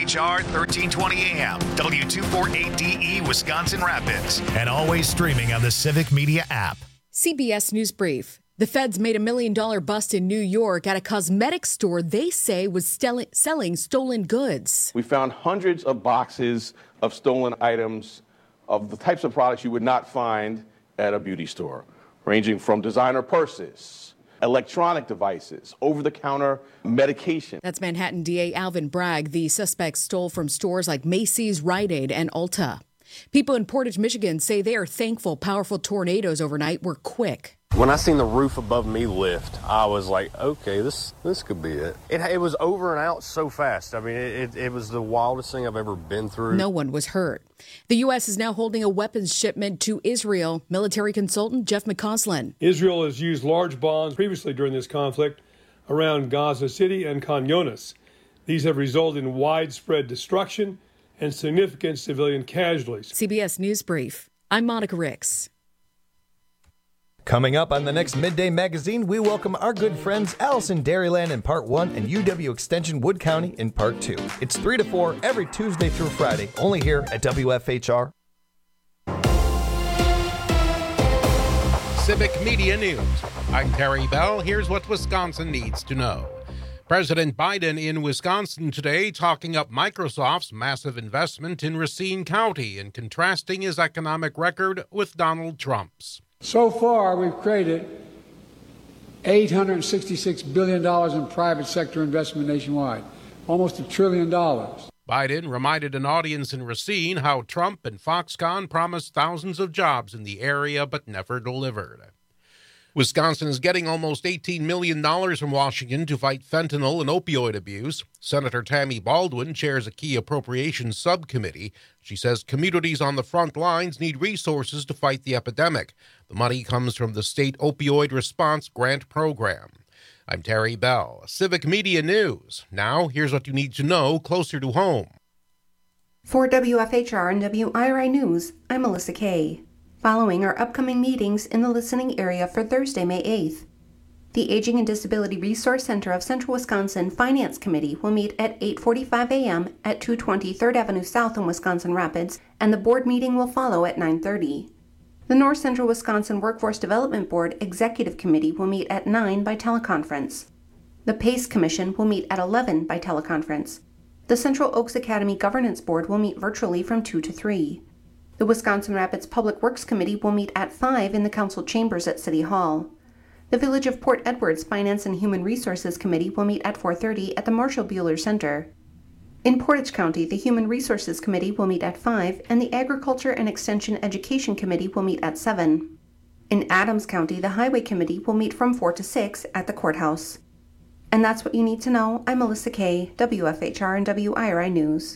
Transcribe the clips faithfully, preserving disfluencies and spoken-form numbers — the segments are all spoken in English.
H R thirteen twenty A M, W two forty-eight D E, Wisconsin Rapids, and always streaming on the Civic Media app. C B S News Brief. The feds made a million dollar bust in New York at a cosmetics store they say was stel- selling stolen goods. We found hundreds of boxes of stolen items of the types of products you would not find at a beauty store, ranging from designer purses, electronic devices, over-the-counter medication. That's Manhattan D A Alvin Bragg. The suspects stole from stores like Macy's, Rite Aid, and Ulta. People in Portage, Michigan say they are thankful powerful tornadoes overnight were quick. When I seen the roof above me lift, I was like, okay, this this could be it. It, it was over and out so fast. I mean, it, it was the wildest thing I've ever been through. No one was hurt. The U S is now holding a weapons shipment to Israel. Military consultant Jeff McCausland. Israel has used large bombs previously during this conflict around Gaza City and Khan Younis. These have resulted in widespread destruction and significant civilian casualties. C B S News Brief. I'm Monica Ricks. Coming up on the next Midday Magazine, we welcome our good friends Allison Dairyland in Part one and U W Extension Wood County in Part two. It's three to four every Tuesday through Friday, only here at W F H R. Civic Media News. I'm Terry Bell. Here's what Wisconsin needs to know. President Biden in Wisconsin today talking up Microsoft's massive investment in Racine County and contrasting his economic record with Donald Trump's. So far, we've created eight hundred sixty-six billion dollars in private sector investment nationwide, almost a trillion dollars. Biden reminded an audience in Racine how Trump and Foxconn promised thousands of jobs in the area but never delivered. Wisconsin is getting almost eighteen million dollars from Washington to fight fentanyl and opioid abuse. Senator Tammy Baldwin chairs a key appropriations subcommittee. She says communities on the front lines need resources to fight the epidemic. The money comes from the State Opioid Response Grant Program. I'm Terry Bell, Civic Media News. Now, here's what you need to know closer to home. For W F H R and W I R I News, I'm Melissa Kay. Following our upcoming meetings in the listening area for Thursday, May eighth. The Aging and Disability Resource Center of Central Wisconsin Finance Committee will meet at eight forty-five a.m. at two twenty third Avenue South in Wisconsin Rapids, and the board meeting will follow at nine thirty. The North Central Wisconsin Workforce Development Board Executive Committee will meet at nine by teleconference. The PACE Commission will meet at eleven by teleconference. The Central Oaks Academy Governance Board will meet virtually from two to three. The Wisconsin Rapids Public Works Committee will meet at five in the council chambers at City Hall. The Village of Port Edwards Finance and Human Resources Committee will meet at four thirty at the Marshall Buehler Center. In Portage County, the Human Resources Committee will meet at five, and the Agriculture and Extension Education Committee will meet at seven. In Adams County, the Highway Committee will meet from four to six at the courthouse. And that's what you need to know. I'm Melissa Kay, W F H R and W I R I News.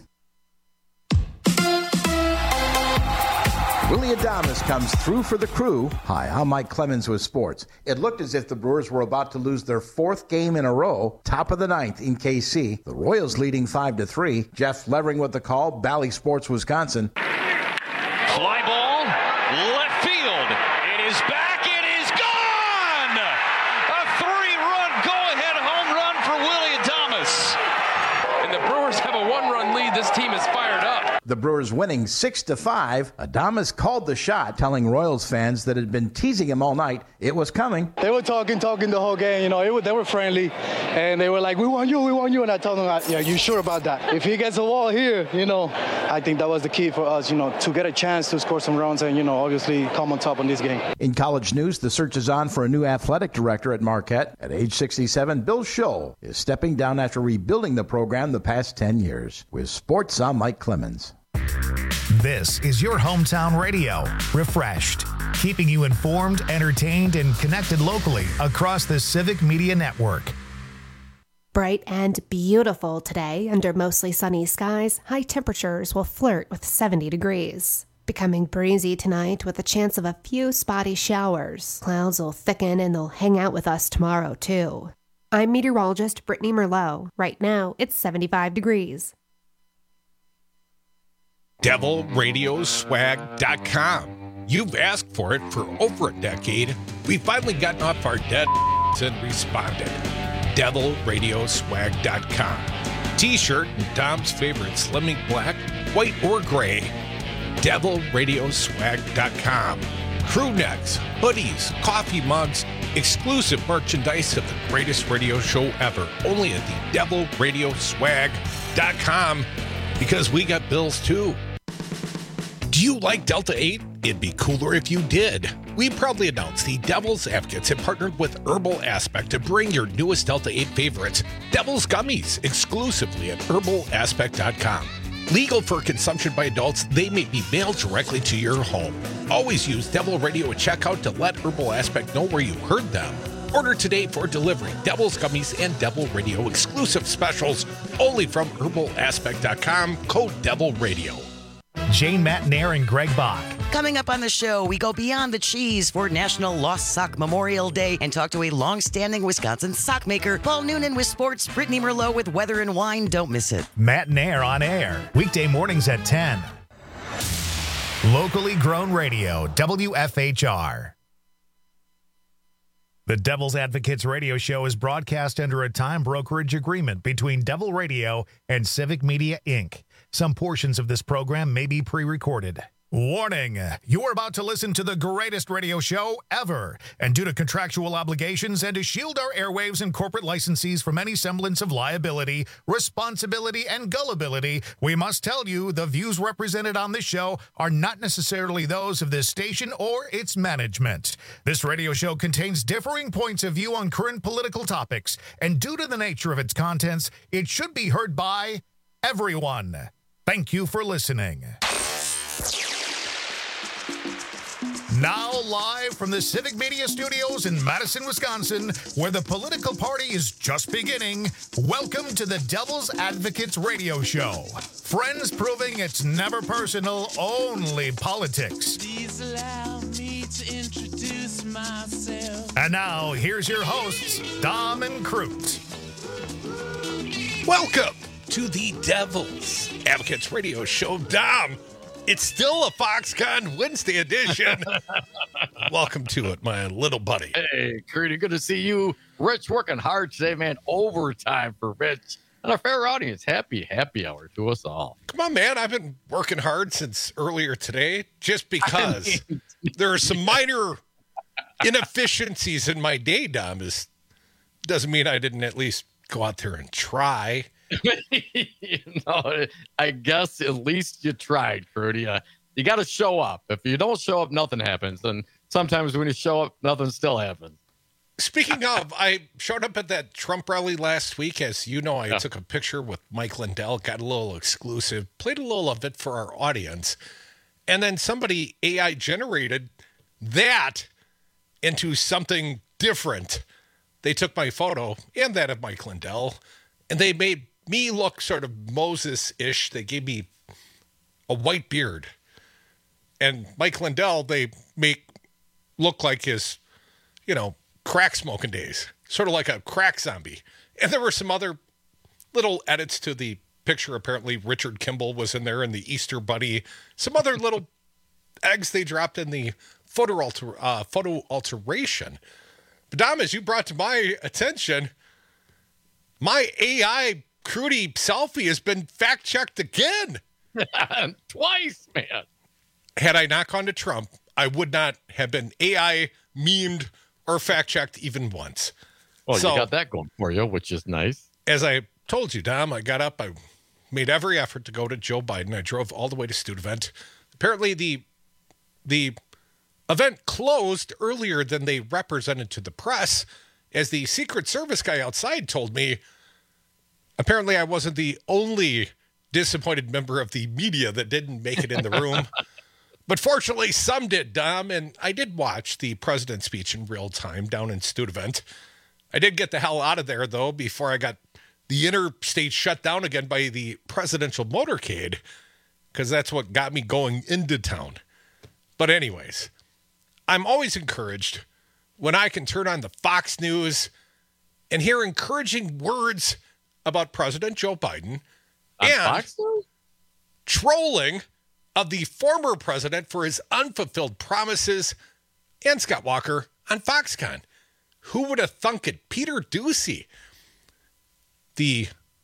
Willie Adames comes through for the Crew. Hi, I'm Mike Clemens with sports. It looked as if the Brewers were about to lose their fourth game in a row. Top of the ninth in K C. The Royals leading five to three. Jeff Levering with the call. Bally Sports, Wisconsin. Fly ball, left field. It is back. It is gone. A three-run go-ahead home run for Willie Adames. And the Brewers have a one-run lead. This team is fired up. The Brewers winning six to five. Adames called the shot, telling Royals fans that had been teasing him all night. It was coming. They were talking, talking the whole game. You know, it was, they were friendly, and they were like, "We want you, we want you." And I told them, "Yeah, you sure about that? If he gets a wall here, you know, I think that was the key for us, you know, to get a chance to score some runs and, you know, obviously come on top on this game." In college news, the search is on for a new athletic director at Marquette. At age sixty-seven, Bill Scholl is stepping down after rebuilding the program the past ten years. With sports, I'm Mike Clemens. This is your hometown radio, Refreshed, keeping you informed, entertained, and connected locally across the Civic Media Network. Bright and beautiful today under mostly sunny skies. High temperatures will flirt with seventy degrees. Becoming breezy tonight with a chance of a few spotty showers. Clouds will thicken and they'll hang out with us tomorrow too. I'm meteorologist Brittany Merlot. Right now it's seventy-five degrees. devil radio swag dot com. You've asked for it for over a decade. We've finally gotten off our dead and responded. devil radio swag dot com. T-shirt in Dom's favorite slimming black, white, or gray. devil radio swag dot com. Crew necks, hoodies, coffee mugs, exclusive merchandise of the greatest radio show ever. Only at the devil radio swag dot com, because we got bills too. Do you like Delta eight? It'd be cooler if you did. We proudly announced the Devil's Advocates have partnered with Herbal Aspect to bring your newest Delta eight favorites, Devil's Gummies, exclusively at herbal aspect dot com. Legal for consumption by adults, they may be mailed directly to your home. Always use Devil Radio at checkout to let Herbal Aspect know where you heard them. Order today for delivery. Devil's Gummies and Devil Radio exclusive specials only from herbal aspect dot com, code Devil Radio. Jane Matnair and Greg Bach. Coming up on the show, we go beyond the cheese for National Lost Sock Memorial Day and talk to a long-standing Wisconsin sock maker. Paul Noonan with sports, Brittany Merlot with weather and wine. Don't miss it. Matnair on air, weekday mornings at ten. Locally grown radio, W F H R. The Devil's Advocates radio show is broadcast under a time brokerage agreement between Devil Radio and Civic Media, Incorporated. Some portions of this program may be pre-recorded. Warning, you are about to listen to the greatest radio show ever. And due to contractual obligations and to shield our airwaves and corporate licensees from any semblance of liability, responsibility, and gullibility, we must tell you the views represented on this show are not necessarily those of this station or its management. This radio show contains differing points of view on current political topics, and due to the nature of its contents, it should be heard by everyone. Thank you for listening. Now live from the Civic Media Studios in Madison, Wisconsin, where the political party is just beginning, welcome to the Devil's Advocates radio show. Friends proving it's never personal, only politics. Please allow me to introduce myself. And now, here's your hosts, Dom and Crute. Welcome to the Devil's Advocates radio show. Dom, it's still a Foxconn Wednesday edition. Welcome to it, my little buddy. Hey, Curdy, good to see you. Rich working hard today, man. Overtime for Rich. And a fair audience. Happy, happy hour to us all. Come on, man. I've been working hard since earlier today just because I mean, there are some minor inefficiencies in my day, Dom. Is doesn't mean I didn't at least go out there and try. you know, I guess at least you tried, Crudy. Uh, you got to show up. If you don't show up, nothing happens. And sometimes when you show up, nothing still happens. Speaking of, I showed up at that Trump rally last week. As you know, I Yeah. took a picture with Mike Lindell, got a little exclusive, played a little of it for our audience. And then somebody A I generated that into something different. They took my photo and that of Mike Lindell, and they made me look sort of Moses-ish. They gave me a white beard. And Mike Lindell, they make look like his, you know, crack smoking days, sort of like a crack zombie. And there were some other little edits to the picture. Apparently Richard Kimball was in there and the Easter Bunny, some other little eggs they dropped in the photo, alter, uh, photo alteration. But Dom, as you brought to my attention, my A I Crudy selfie has been fact-checked again. Twice, man. Had I not gone to Trump, I would not have been A I memed or fact-checked even once. Well, So, you got that going for you, which is nice. as I told you, Dom, I got up, I made every effort to go to Joe Biden. I drove all the way to Studevant. Apparently the the event closed earlier than they represented to the press, as the Secret Service guy outside told me. Apparently I wasn't the only disappointed member of the media that didn't make it in the room. But fortunately, some did, Dom, and I did watch the president's speech in real time down in Studevant. I did get the hell out of there, though, before I got the interstate shut down again by the presidential motorcade, because that's what got me going into town. But anyways, I'm always encouraged when I can turn on the Fox News and hear encouraging words about President Joe Biden On and Fox News? trolling of the former president for his unfulfilled promises, and Scott Walker on Foxconn. Who would have thunk it? Peter Doocy, the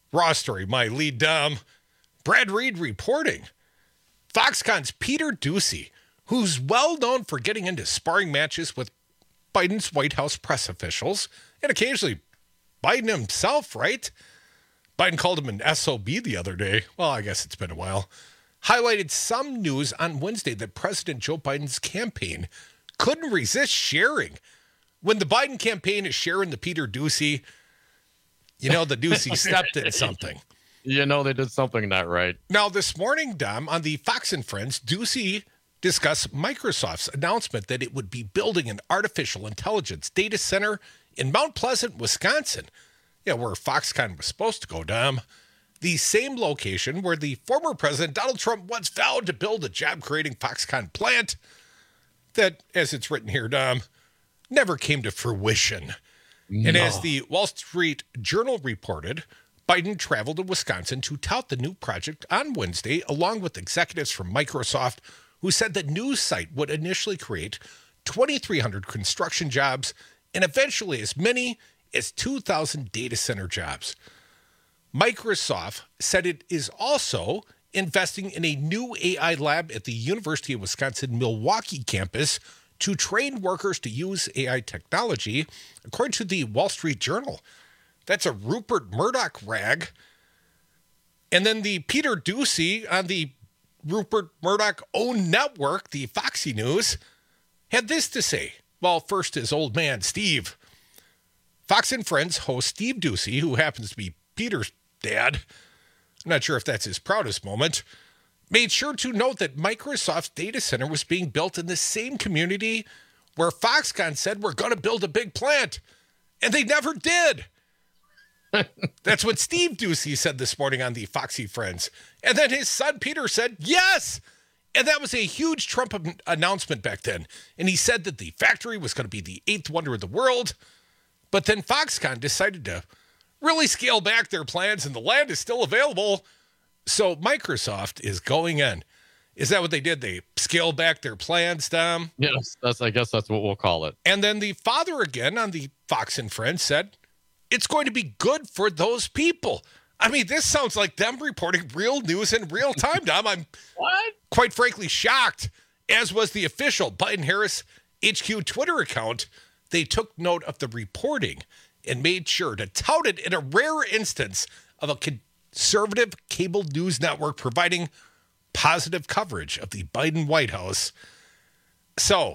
Raw story, my lead Dom. Brad Reed reporting. Foxconn's Peter Doocy, who's well known for getting into sparring matches with Biden's White House press officials and occasionally Biden himself, right? Biden called him an S O B the other day. Well, I guess it's been a while. Highlighted some news on Wednesday that President Joe Biden's campaign couldn't resist sharing. When the Biden campaign is sharing the Peter Doocy, you know, the Doocy stepped in something. You know they did something not right. Now, this morning, Dom, on the Fox and Friends, Doocy discussed Microsoft's announcement that it would be building an artificial intelligence data center in Mount Pleasant, Wisconsin. Yeah, where Foxconn was supposed to go, Dom. The same location where the former president, Donald Trump, once vowed to build a job-creating Foxconn plant that, as it's written here, Dom, never came to fruition. No. And as the Wall Street Journal reported, Biden traveled to Wisconsin to tout the new project on Wednesday, along with executives from Microsoft, who said the new site would initially create twenty-three hundred construction jobs and eventually as many as two thousand data center jobs. Microsoft said it is also investing in a new A I lab at the University of Wisconsin-Milwaukee campus to train workers to use A I technology, according to the Wall Street Journal. That's a Rupert Murdoch rag. And then the Peter Doocy on the Rupert Murdoch-owned network, the Foxy News, had this to say. Well, first his old man, Steve. Fox and Friends host Steve Doocy, who happens to be Peter's dad, I'm not sure if that's his proudest moment, made sure to note that Microsoft's data center was being built in the same community where Foxconn said we're going to build a big plant, and they never did. That's what Steve Doocy said this morning on the Foxy Friends. And then his son Peter said, yes! And that was a huge Trump announcement back then. And he said that the factory was going to be the eighth wonder of the world. But then Foxconn decided to really scale back their plans, and the land is still available. So Microsoft is going in. Is that what they did? They scaled back their plans, Dom? Yes, that's. I guess that's what we'll call it. And then the father again on the Fox and Friends said, it's going to be good for those people. I mean, this sounds like them reporting real news in real time, Dom. I'm what? quite frankly shocked, as was the official Biden-Harris H Q Twitter account. They took note of the reporting and made sure to tout it in a rare instance of a conservative cable news network providing positive coverage of the Biden White House. So,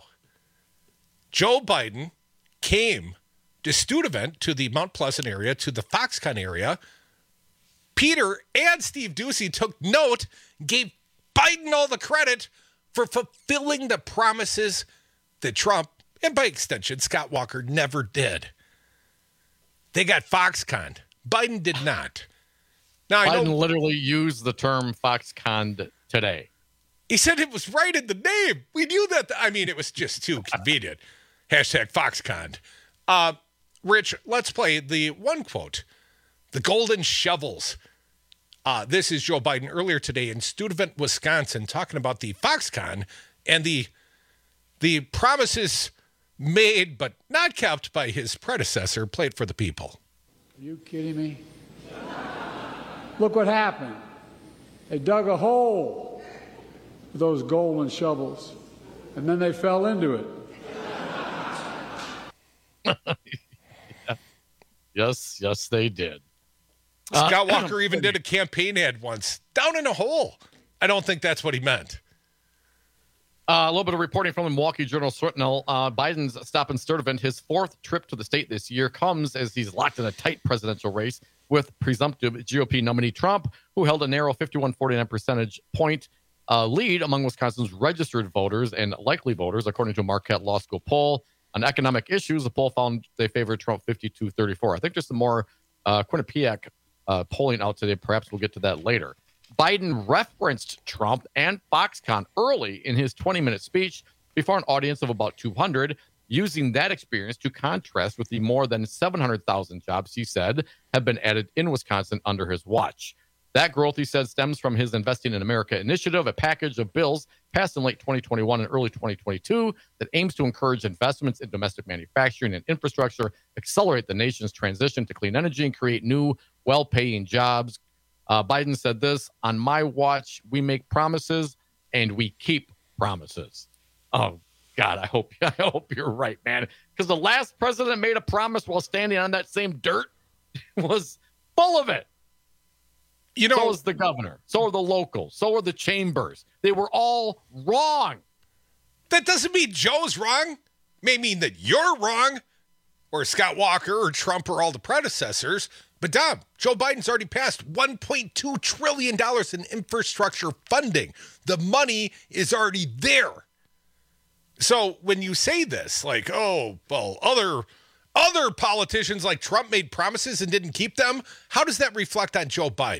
Joe Biden came to Studevant, to the Mount Pleasant area, to the Foxconn area. Peter and Steve Doocy took note, gave Biden all the credit for fulfilling the promises that Trump, and by extension, Scott Walker, never did. They got Foxconn. Biden did not. Now, I Biden know, literally used the term Foxconn today. He said it was right in the name. We knew that. I mean, it was just too convenient. Hashtag Foxconn. Uh, Rich, let's play the one quote. The golden shovels. Uh, this is Joe Biden earlier today in Studevant, Wisconsin, talking about the Foxconn and the the promises made but not kept by his predecessor, played for the people. Are you kidding me? Look what happened. They dug a hole with those golden shovels, and then they fell into it. Yes, yes, they did. Scott Walker even did a campaign ad once, down in a hole. I don't think that's what he meant. Uh, a little bit of reporting from the Milwaukee Journal Sentinel. Uh, Biden's stop in Studevant, his fourth trip to the state this year, comes as he's locked in a tight presidential race with presumptive G O P nominee Trump, who held a narrow fifty-one forty-nine percentage point uh, lead among Wisconsin's registered voters and likely voters, according to a Marquette Law School poll. On economic issues, the poll found they favored Trump fifty-two thirty-four. I think there's some more uh, Quinnipiac uh, polling out today. Perhaps we'll get to that later. Biden referenced Trump and Foxconn early in his twenty-minute speech before an audience of about two hundred, using that experience to contrast with the more than seven hundred thousand jobs he said have been added in Wisconsin under his watch. That growth, he said, stems from his Investing in America initiative, a package of bills passed in late twenty twenty-one and early twenty twenty-two that aims to encourage investments in domestic manufacturing and infrastructure, accelerate the nation's transition to clean energy, and create new, well-paying jobs. Uh, Biden said this, on my watch, we make promises and we keep promises. Oh, God, I hope, I hope you're right, man. Because the last president made a promise while standing on that same dirt was full of it. You know, so is the governor. So are the locals. So are the chambers. They were all wrong. That doesn't mean Joe's wrong. It may mean that you're wrong, or Scott Walker, or Trump, or all the predecessors. But Dom, Joe Biden's already passed one point two trillion dollars in infrastructure funding. The money is already there. So when you say this, like, oh, well, other other politicians like Trump made promises and didn't keep them, how does that reflect on Joe Biden?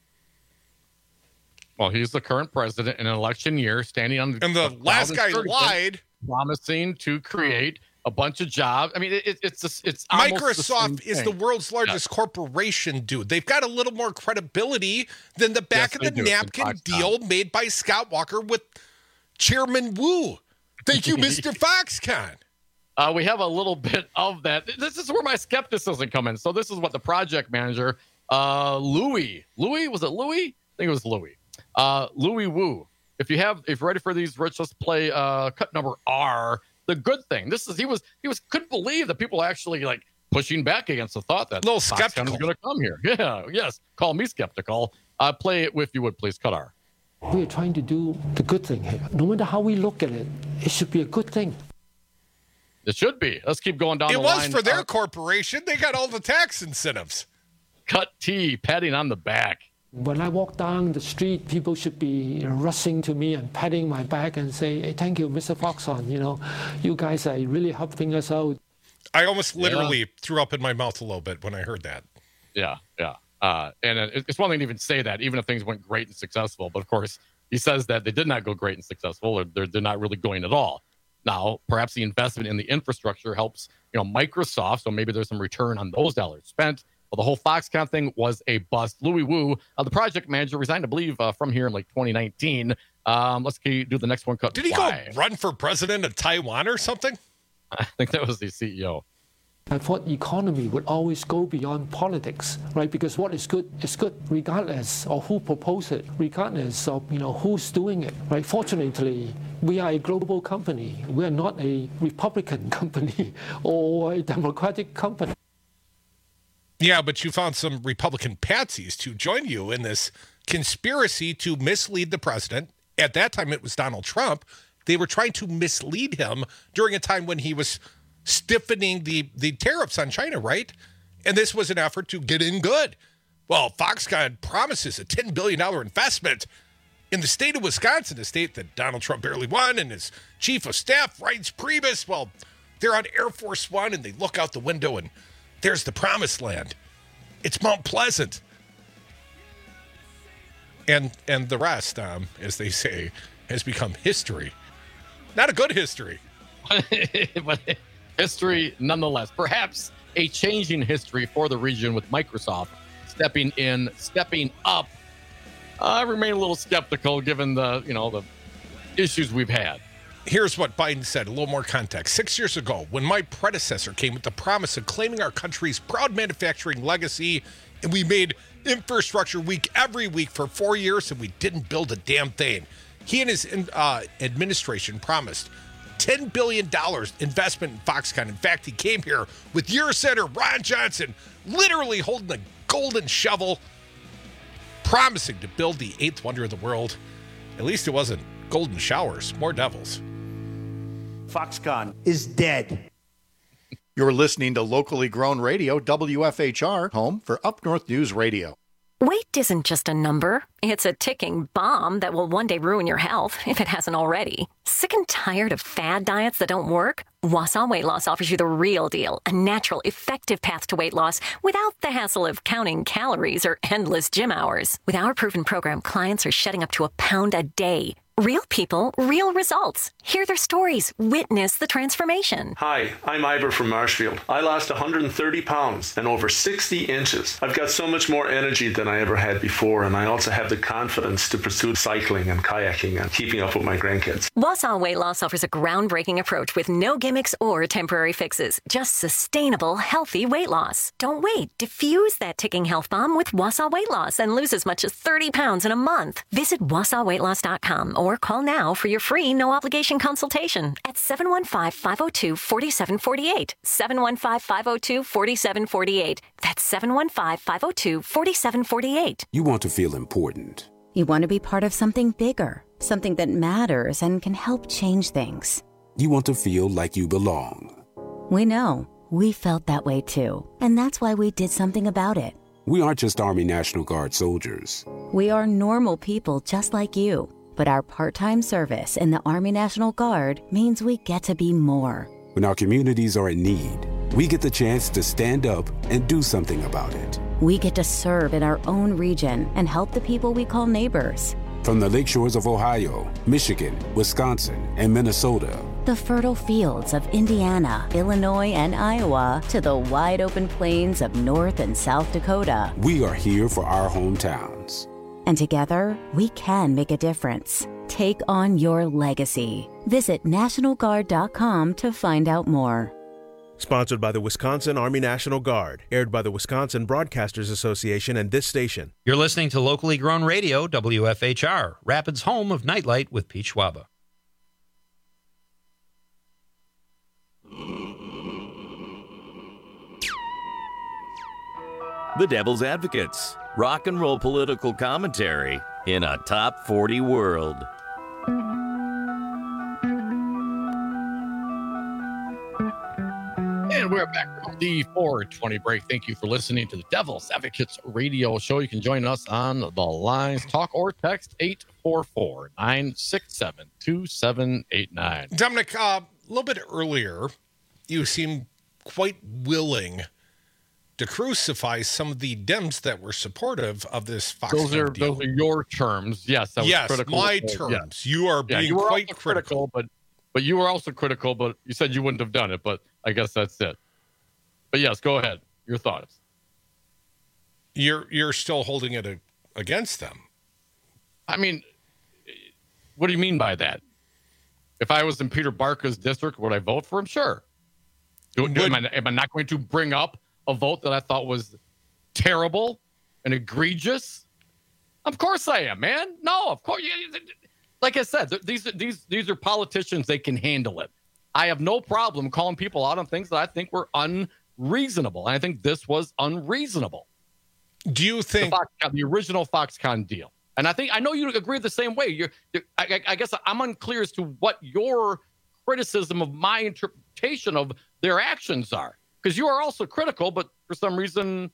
Well, he's the current president in an election year, standing on the and the last guy lied, promising to create a bunch of jobs. I mean, it, it's a, it's Microsoft the is the world's largest yeah. corporation, dude. They've got a little more credibility than the back yes, of the napkin deal made by Scott Walker with Chairman Wu. Thank you, Mister Foxconn. Uh, we have a little bit of that. This is where my skepticism comes in. So this is what the project manager, uh, Louis, Louis, was it Louis? I think it was Louis. Uh, Louis Wu. If you have, if you're ready for these, Rich, let's play uh, cut number R. The good thing. This is he was he was couldn't believe that people are actually like pushing back against the thought that a little skeptical was going to come here. Yeah, yes. Call me skeptical. Uh, play it if you would, please. Cut R. We are trying to do the good thing here. No matter how we look at it, it should be a good thing. It should be. Let's keep going down it the line. It was for their uh, corporation. They got all the tax incentives. Cut T, patting on the back. When I walk down the street, people should be rushing to me and patting my back and say, hey, thank you, Mister Foxconn. You know, you guys are really helping us out. I almost literally yeah. threw up in my mouth a little bit when I heard that. Yeah, yeah. Uh, and it's one thing to even say that, even if things went great and successful. But, of course, he says that they did not go great and successful, or they're, they're not really going at all. Now, perhaps the investment in the infrastructure helps, you know, Microsoft, so maybe there's some return on those dollars spent. Well, the whole Foxconn thing was a bust. Louis Wu, uh, the project manager, resigned, I believe, uh, from here in like twenty nineteen. Um, let's do the next one. Cut. Did he Why? go run for president of Taiwan or something? I think that was the C E O. I thought economy would always go beyond politics, right? Because what is good is good regardless of who proposed it, regardless of, you know, who's doing it, right? Fortunately, we are a global company. We are not a Republican company or a Democratic company. Yeah, but you found some Republican patsies to join you in this conspiracy to mislead the president. At that time, it was Donald Trump. They were trying to mislead him during a time when he was stiffening the, the tariffs on China, right? And this was an effort to get in good. Well, Foxconn promises a ten billion dollars investment in the state of Wisconsin, a state that Donald Trump barely won, and his chief of staff, Reince Priebus, well, they're on Air Force One, and they look out the window, and there's the promised land. It's Mount Pleasant. And and the rest, um, as they say, has become history. Not a good history. But history nonetheless. Perhaps a changing history for the region with Microsoft stepping in, stepping up. I remain a little skeptical given the, you know, the issues we've had. Here's what Biden said, a little more context. Six years ago, when my predecessor came with the promise of claiming our country's proud manufacturing legacy, and we made infrastructure week every week for four years, and we didn't build a damn thing. He and his uh, administration promised ten billion dollars investment in Foxconn. In fact, he came here with your senator, Ron Johnson, literally holding a golden shovel, promising to build the eighth wonder of the world. At least it wasn't golden showers, more devils. Foxconn is dead. You're listening to locally grown radio, W F H R, home for Up North News Radio. Weight isn't just a number. It's a ticking bomb that will one day ruin your health, if it hasn't already. Sick and tired of fad diets that don't work? Wausau Weight Loss offers you the real deal, a natural, effective path to weight loss without the hassle of counting calories or endless gym hours. With our proven program, clients are shedding up to a pound a day. Real people, real results. Hear their stories. Witness the transformation. Hi, I'm Ivor from Marshfield. I lost one hundred thirty pounds and over sixty inches. I've got so much more energy than I ever had before, and I also have the confidence to pursue cycling and kayaking and keeping up with my grandkids. Wausau Weight Loss offers a groundbreaking approach with no gimmicks or temporary fixes. Just sustainable, healthy weight loss. Don't wait. Diffuse that ticking health bomb with Wausau Weight Loss and lose as much as thirty pounds in a month. Visit wausau weight loss dot com or call now for your free no-obligation consultation at seven one five, five oh two, four seven four eight. seven one five, five oh two, four seven four eight. That's seven one five, five oh two, four seven four eight. You want to feel important. You want to be part of something bigger, something that matters and can help change things. You want to feel like you belong. We know. We felt that way too. And that's why we did something about it. We aren't just Army National Guard soldiers. We are normal people just like you. But our part-time service in the Army National Guard means we get to be more. When our communities are in need, we get the chance to stand up and do something about it. We get to serve in our own region and help the people we call neighbors. From the lake shores of Ohio, Michigan, Wisconsin, and Minnesota, the fertile fields of Indiana, Illinois, and Iowa, to the wide open plains of North and South Dakota, we are here for our hometowns. And together, we can make a difference. Take on your legacy. Visit National Guard dot com to find out more. Sponsored by the Wisconsin Army National Guard. Aired by the Wisconsin Broadcasters Association and this station. You're listening to locally grown radio, W F H R, Rapids' home of Nightlight with Pete Schwaba. The Devil's Advocates. Rock and roll political commentary in a top forty world. And we're back from the four twenty break. Thank you for listening to the Devil's Advocates radio show. You can join us on the lines, talk or text eight four four, nine six seven, two seven eight nine. Dominic, uh, a little bit earlier, you seemed quite willing to crucify some of the Dems that were supportive of this Foxconn those are deal. Those are your terms. Yes, I was yes, critical. my Uh, terms. yes. You are being yeah, you were quite also critical. critical, but but you were also critical. But you said you wouldn't have done it. But I guess that's it. But yes, go ahead. Your thoughts. You're you're still holding it a, against them. I mean, what do you mean by that? If I was in Peter Barca's district, would I vote for him? Sure. Do, do, am, I, am I not going to bring up a vote that I thought was terrible and egregious? Of course I am, man. No, of course. Like I said, these these these are politicians. They can handle it. I have no problem calling people out on things that I think were unreasonable. And I think this was unreasonable. Do you think the, Foxconn, the original Foxconn deal? And I think I know you agree the same way. You're, you're I, I guess I'm unclear as to what your criticism of my interpretation of their actions are, because you are also critical, but for some reason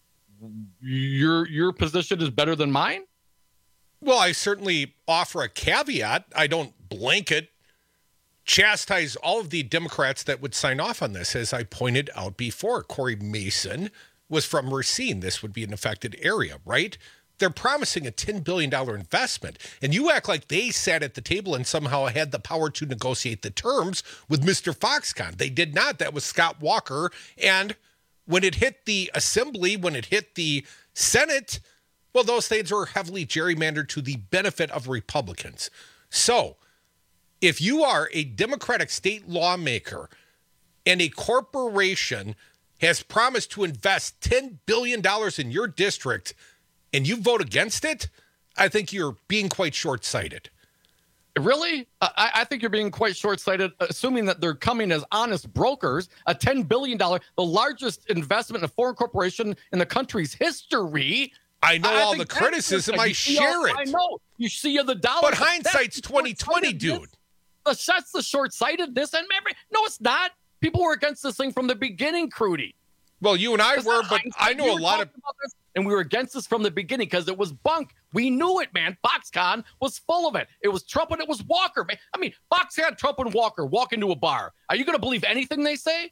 your your position is better than mine. Well, I certainly offer a caveat. I don't blanket chastise all of the Democrats that would sign off on this. As I pointed out before, Corey Mason was from Racine. This would be an affected area, right? They're promising a ten billion dollars investment, and you act like they sat at the table and somehow had the power to negotiate the terms with Mister Foxconn. They did not. That was Scott Walker. And when it hit the Assembly, when it hit the Senate, well, those things are heavily gerrymandered to the benefit of Republicans. So if you are a Democratic state lawmaker and a corporation has promised to invest ten billion dollars in your district and you vote against it, I think you're being quite short-sighted. Really? I, I think you're being quite short-sighted, assuming that they're coming as honest brokers. A ten billion dollars, the largest investment in a foreign corporation in the country's history. I know I all the criticism. I share all, it. I know. You see the dollars. But hindsight's twenty twenty, dude. That's the short-sightedness. And remember, no, it's not. People were against this thing from the beginning, Crudy. Well, you and I were, but I know a lot of... This, and we were against this from the beginning because it was bunk. We knew it, man. Foxconn was full of it. It was Trump and it was Walker, man. I mean, Foxconn, Trump, and Walker walk into a bar. Are you going to believe anything they say?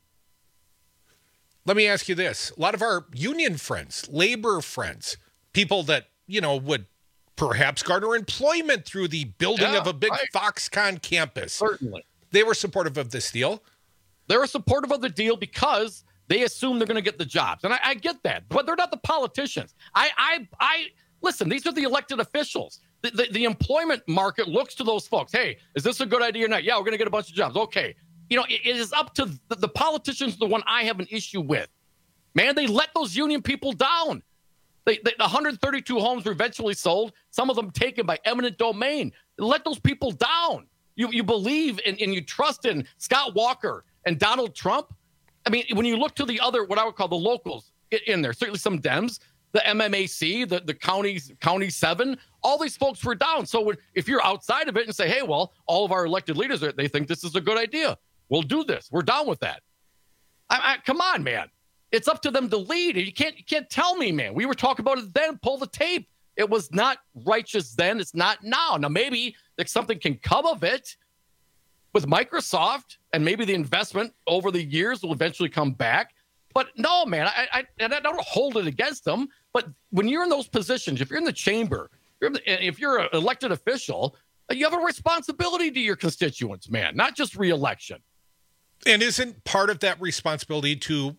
Let me ask you this. A lot of our union friends, labor friends, people that, you know, would perhaps garner employment through the building Yeah, of a big right. Foxconn campus. Certainly. They were supportive of this deal. They were supportive of the deal because they assume they're going to get the jobs. And I, I get that, but they're not the politicians. I, I, I listen, these are the elected officials. The, the, the employment market looks to those folks. Hey, is this a good idea or not? Yeah, we're going to get a bunch of jobs. Okay. You know, it, it is up to the, the politicians, the one I have an issue with. Man, they let those union people down. They, they, one hundred thirty-two homes were eventually sold, some of them taken by eminent domain. Let those people down. You, you believe in, and you trust in Scott Walker and Donald Trump. I mean, when you look to the other, what I would call the locals in there, certainly some Dems, the M M A C, the, the county, county seven, all these folks were down. So when, if you're outside of it and say, hey, well, all of our elected leaders, are, they think this is a good idea. We'll do this. We're down with that. I, I, come on, man. It's up to them to lead. You can't, you can't tell me, man. We were talking about it then. Pull the tape. It was not righteous then. It's not now. Now, maybe like something can come of it with Microsoft, and maybe the investment over the years will eventually come back. But no, man, I, I, and I don't hold it against them. But when you're in those positions, if you're in the chamber, you're in the, if you're an elected official, you have a responsibility to your constituents, man, not just re-election. And isn't part of that responsibility to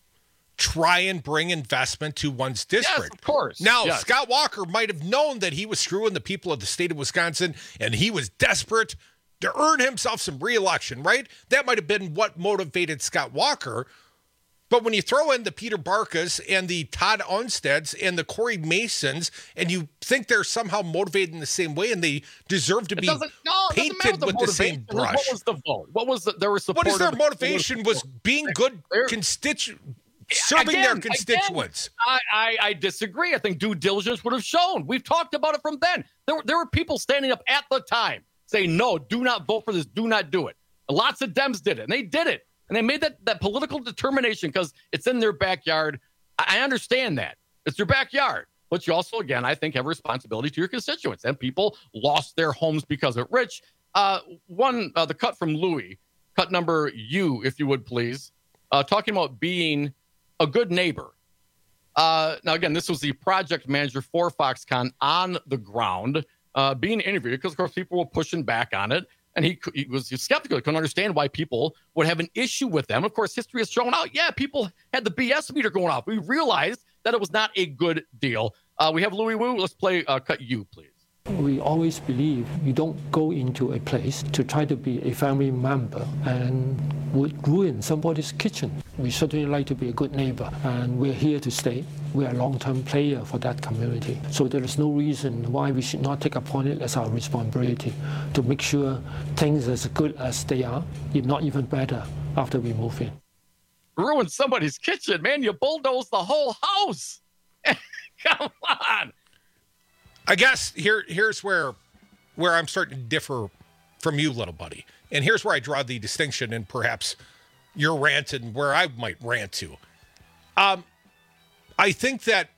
try and bring investment to one's district? Yes, of course. Now, yes. Scott Walker might have known that he was screwing the people of the state of Wisconsin, and he was desperate to earn himself some re-election, right? That might have been what motivated Scott Walker. But when you throw in the Peter Barkas and the Todd Onsteds and the Corey Masons, and you think they're somehow motivated in the same way and they deserve to It be doesn't- no, it doesn't matter painted the with the same motivation. brush. What was the vote? What was the, there was What is their supportive- motivation was being good constitu- serving Again, their constituents. again, I, I, I disagree. I think due diligence would have shown. We've talked about it from then. There, were- there were people standing up at the time saying, no, do not vote for this. Do not do it. Lots of Dems did it, and they did it. And they made that, that political determination because it's in their backyard. I, I understand that. It's their backyard. But you also, again, I think, have a responsibility to your constituents. And people lost their homes because of it. Rich, uh, one, uh, the cut from Louis, cut number U, if you would, please, uh, talking about being a good neighbor. Uh, now, again, this was the project manager for Foxconn on the ground uh, being interviewed because, of course, people were pushing back on it. And he, he was skeptical. He couldn't understand why people would have an issue with them. Of course, history has shown out, yeah, people had the B S meter going off. We realized that it was not a good deal. Uh, we have Louis Wu. Let's play uh, cut U, please. We always believe you don't go into a place to try to be a family member and would ruin somebody's kitchen. We certainly like to be a good neighbor, and we're here to stay. We're a long-term player for that community. So there is no reason why we should not take upon it as our responsibility to make sure things are as good as they are, if not even better, after we move in. Ruin somebody's kitchen, man. You bulldoze the whole house. Come on. I guess here here's where where I'm starting to differ from you, little buddy. And here's where I draw the distinction and perhaps your rant and where I might rant to. Um, I think that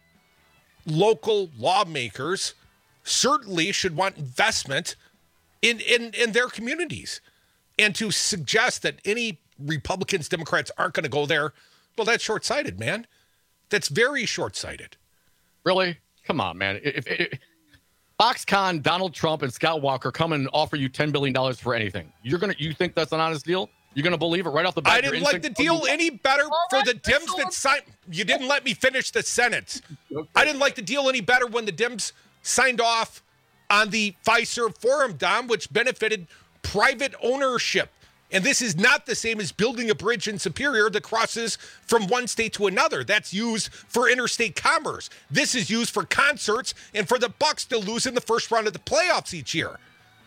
local lawmakers certainly should want investment in, in, in their communities. And to suggest that any Republicans, Democrats aren't going to go there, well, that's short-sighted, man. That's very short-sighted. Really? Come on, man. If, if, if Foxconn, Donald Trump, and Scott Walker come and offer you ten billion dollars for anything, you're gonna you think that's an honest deal? You're gonna believe it right off the bat? I didn't like the deal any better for the Dems that signed. You didn't let me finish the sentence. I didn't like the deal any better when the Dems signed off on the Fiserv Forum, Dom, which benefited private ownership. And this is not the same as building a bridge in Superior that crosses from one state to another. That's used for interstate commerce. This is used for concerts and for the Bucks to lose in the first round of the playoffs each year.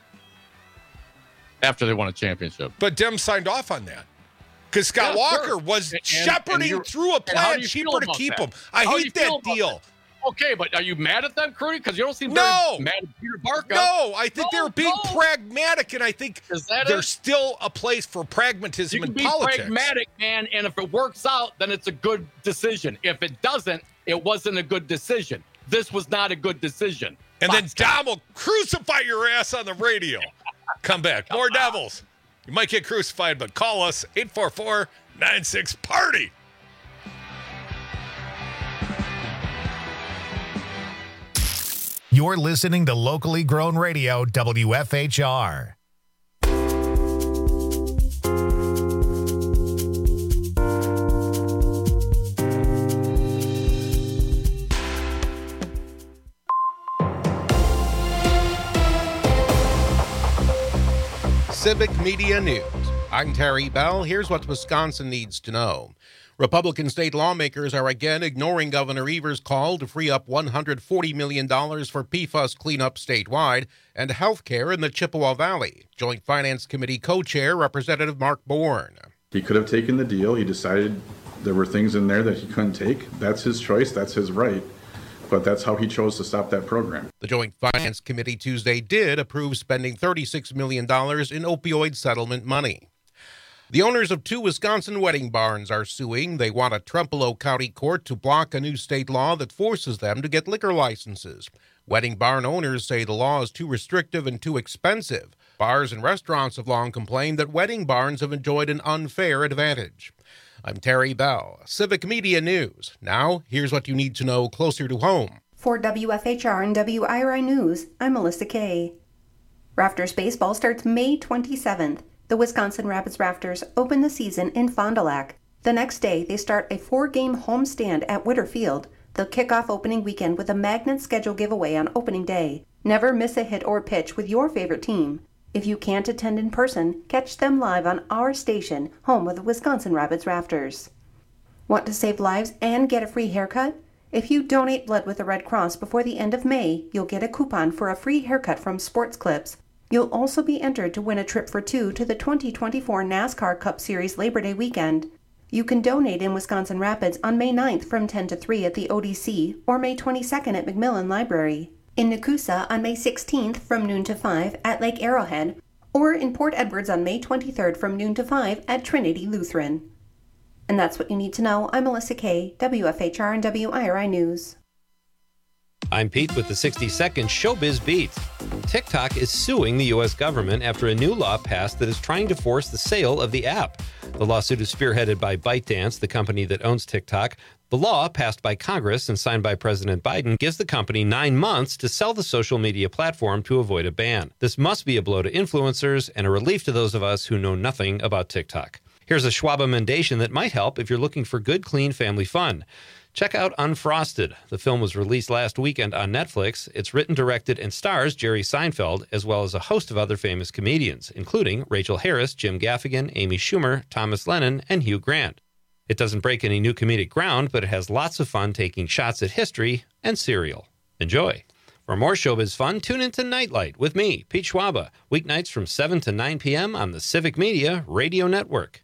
After they won a championship. But Dem signed off on that. Because Scott Yeah, Walker sure. was And- shepherding and through a and how do plan you cheaper feel to about keep that? him. I How do you hate feel that about deal. that? Okay, but are you mad at them, Crudy? Because you don't seem No. very mad at Peter Barker. No, I think No, they're being no. pragmatic, and I think Is that there's it? still a place for pragmatism You can in be politics. pragmatic, man, and if it works out, then it's a good decision. If it doesn't, it wasn't a good decision. This was not a good decision. And then Dom will crucify your ass on the radio. Come back. More Devils. You might get crucified, but call us eight four four, nine six, party. You're listening to Locally Grown Radio, W F H R. Civic Media News. I'm Terry Bell. Here's what Wisconsin needs to know. Republican state lawmakers are again ignoring Governor Evers' call to free up one hundred forty million dollars for P FAS cleanup statewide and health care in the Chippewa Valley. Joint Finance Committee co-chair Representative Mark Bourne. He could have taken the deal. He decided there were things in there that he couldn't take. That's his choice. That's his right. But that's how he chose to stop that program. The Joint Finance Committee Tuesday did approve spending thirty-six million dollars in opioid settlement money. The owners of two Wisconsin wedding barns are suing. They want a Trempealeau County court to block a new state law that forces them to get liquor licenses. Wedding barn owners say the law is too restrictive and too expensive. Bars and restaurants have long complained that wedding barns have enjoyed an unfair advantage. I'm Terry Bell, Civic Media News. Now, here's what you need to know closer to home. For W F H R and W I R I News, I'm Melissa Kay. Raptors baseball starts May twenty-seventh. The Wisconsin Rapids Rafters open the season in Fond du Lac. The next day, they start a four-game homestand at Witter Field. They'll kick off opening weekend with a magnet schedule giveaway on opening day. Never miss a hit or pitch with your favorite team. If you can't attend in person, catch them live on our station, home of the Wisconsin Rapids Rafters. Want to save lives and get a free haircut? If you donate blood with the Red Cross before the end of May, you'll get a coupon for a free haircut from Sports Clips. You'll also be entered to win a trip for two to the twenty twenty-four NASCAR Cup Series Labor Day weekend. You can donate in Wisconsin Rapids on May ninth from ten to three at the O D C or May twenty-second at McMillan Library. In Nakusa on May sixteenth from noon to five at Lake Arrowhead, or in Port Edwards on May twenty-third from noon to five at Trinity Lutheran. And that's what you need to know. I'm Melissa Kay, W F H R and W I R I News. I'm Pete with the sixty second Showbiz Beat. TikTok is suing the U S government after a new law passed that is trying to force the sale of the app. The lawsuit is spearheaded by ByteDance, the company that owns TikTok. The law, passed by Congress and signed by President Biden, gives the company nine months to sell the social media platform to avoid a ban. This must be a blow to influencers and a relief to those of us who know nothing about TikTok. Here's a Schwab amendation that might help if you're looking for good, clean family fun. Check out Unfrosted. The film was released last weekend on Netflix. It's written, directed, and stars Jerry Seinfeld, as well as a host of other famous comedians, including Rachel Harris, Jim Gaffigan, Amy Schumer, Thomas Lennon, and Hugh Grant. It doesn't break any new comedic ground, but it has lots of fun taking shots at history and cereal. Enjoy. For more showbiz fun, tune into Nightlight with me, Pete Schwaba, weeknights from seven to nine p.m. on the Civic Media Radio Network.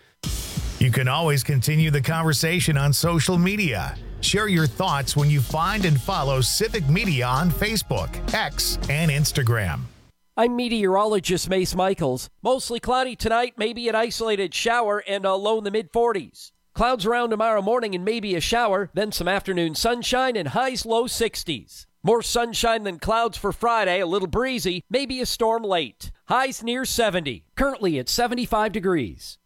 You can always continue the conversation on social media. Share your thoughts when you find and follow Civic Media on Facebook, X, and Instagram. I'm meteorologist Mace Michaels. Mostly cloudy tonight, maybe an isolated shower, and a low in the mid forties. Clouds around tomorrow morning and maybe a shower, then some afternoon sunshine and highs low sixties. More sunshine than clouds for Friday, a little breezy, maybe a storm late. Highs near seventy, currently at seventy-five degrees.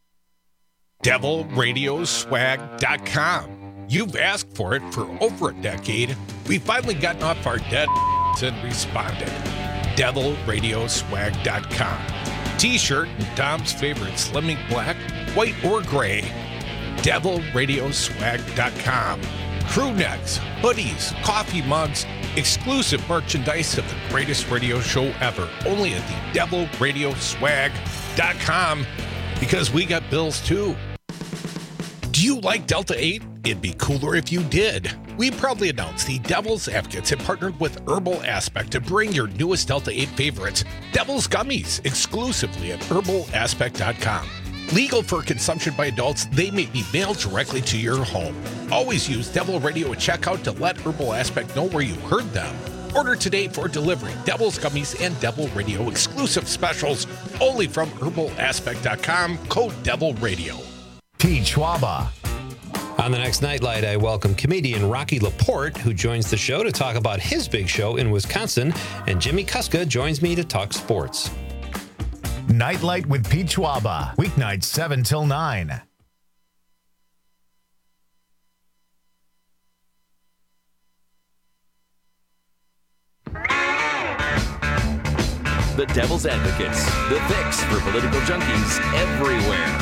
devil radio swag dot com. You've asked for it for over a decade. We've finally gotten off our dead and responded. devil radio swag dot com. T-shirt and Tom's favorite Slim Ink Black, white or gray. devil radio swag dot com. Crew necks, hoodies, coffee mugs, exclusive merchandise of the greatest radio show ever. Only at the devil radio swag dot com, because we got bills too. Do you like Delta eight? It'd be cooler if you did. We proudly announce the Devil's Advocates have partnered with Herbal Aspect to bring your newest Delta eight favorites, Devil's Gummies, exclusively at herbal aspect dot com. Legal for consumption by adults, they may be mailed directly to your home. Always use Devil Radio at checkout to let Herbal Aspect know where you heard them. Order today for delivery. Devil's Gummies and Devil Radio exclusive specials only from herbal aspect dot com, code Devil Radio. Pete Schwaba. On the next Nightlight, I welcome comedian Rocky Laporte, who joins the show to talk about his big show in Wisconsin, and Jimmy Kuska joins me to talk sports. Nightlight with Pete Schwaba, weeknights seven till nine. The Devil's Advocates, the fix for political junkies everywhere.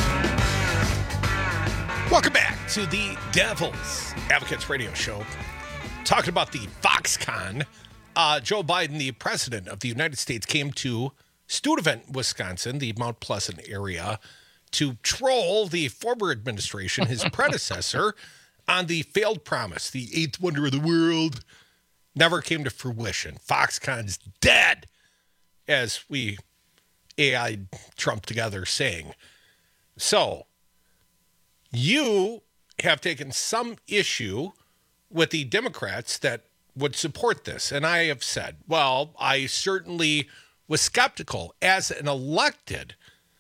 Welcome back to the Devil's Advocates radio show. Talking about the Foxconn. Uh, Joe Biden, the president of the United States, came to Sturtevant, Wisconsin, the Mount Pleasant area, to troll the former administration, his predecessor, on the failed promise. The eighth wonder of the world never came to fruition. Foxconn's dead, as we A I'd Trump together saying. So, you have taken some issue with the Democrats that would support this. And I have said, well, I certainly was skeptical as an elected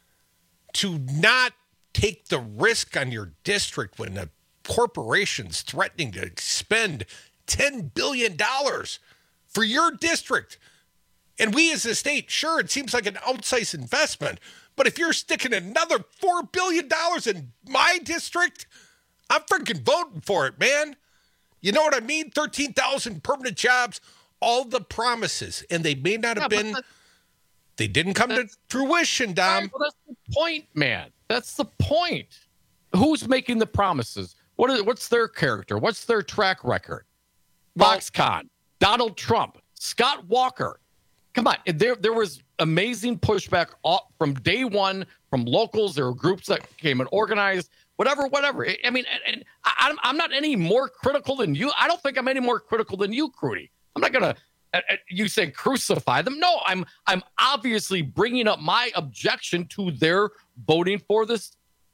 to not take the risk on your district when a corporation's threatening to spend ten billion dollars for your district. And we as a state, sure, it seems like an outsized investment, but if you're sticking another four billion dollars in my district, I'm freaking voting for it, man. You know what I mean? thirteen thousand permanent jobs, all the promises, and they may not have yeah, been, they didn't come to fruition, Dom. Right, well, that's the point, man. That's the point. Who's making the promises? What is, what's their character? What's their track record? Well, Foxconn, Donald Trump, Scott Walker. Come on. There, there was amazing pushback all, from day one from locals. There were groups that came and organized, whatever, whatever. I mean, and, and I, I'm not any more critical than you. I don't think I'm any more critical than you, Crudy. I'm not going to, uh, you say crucify them. No, I'm, I'm obviously bringing up my objection to their voting for this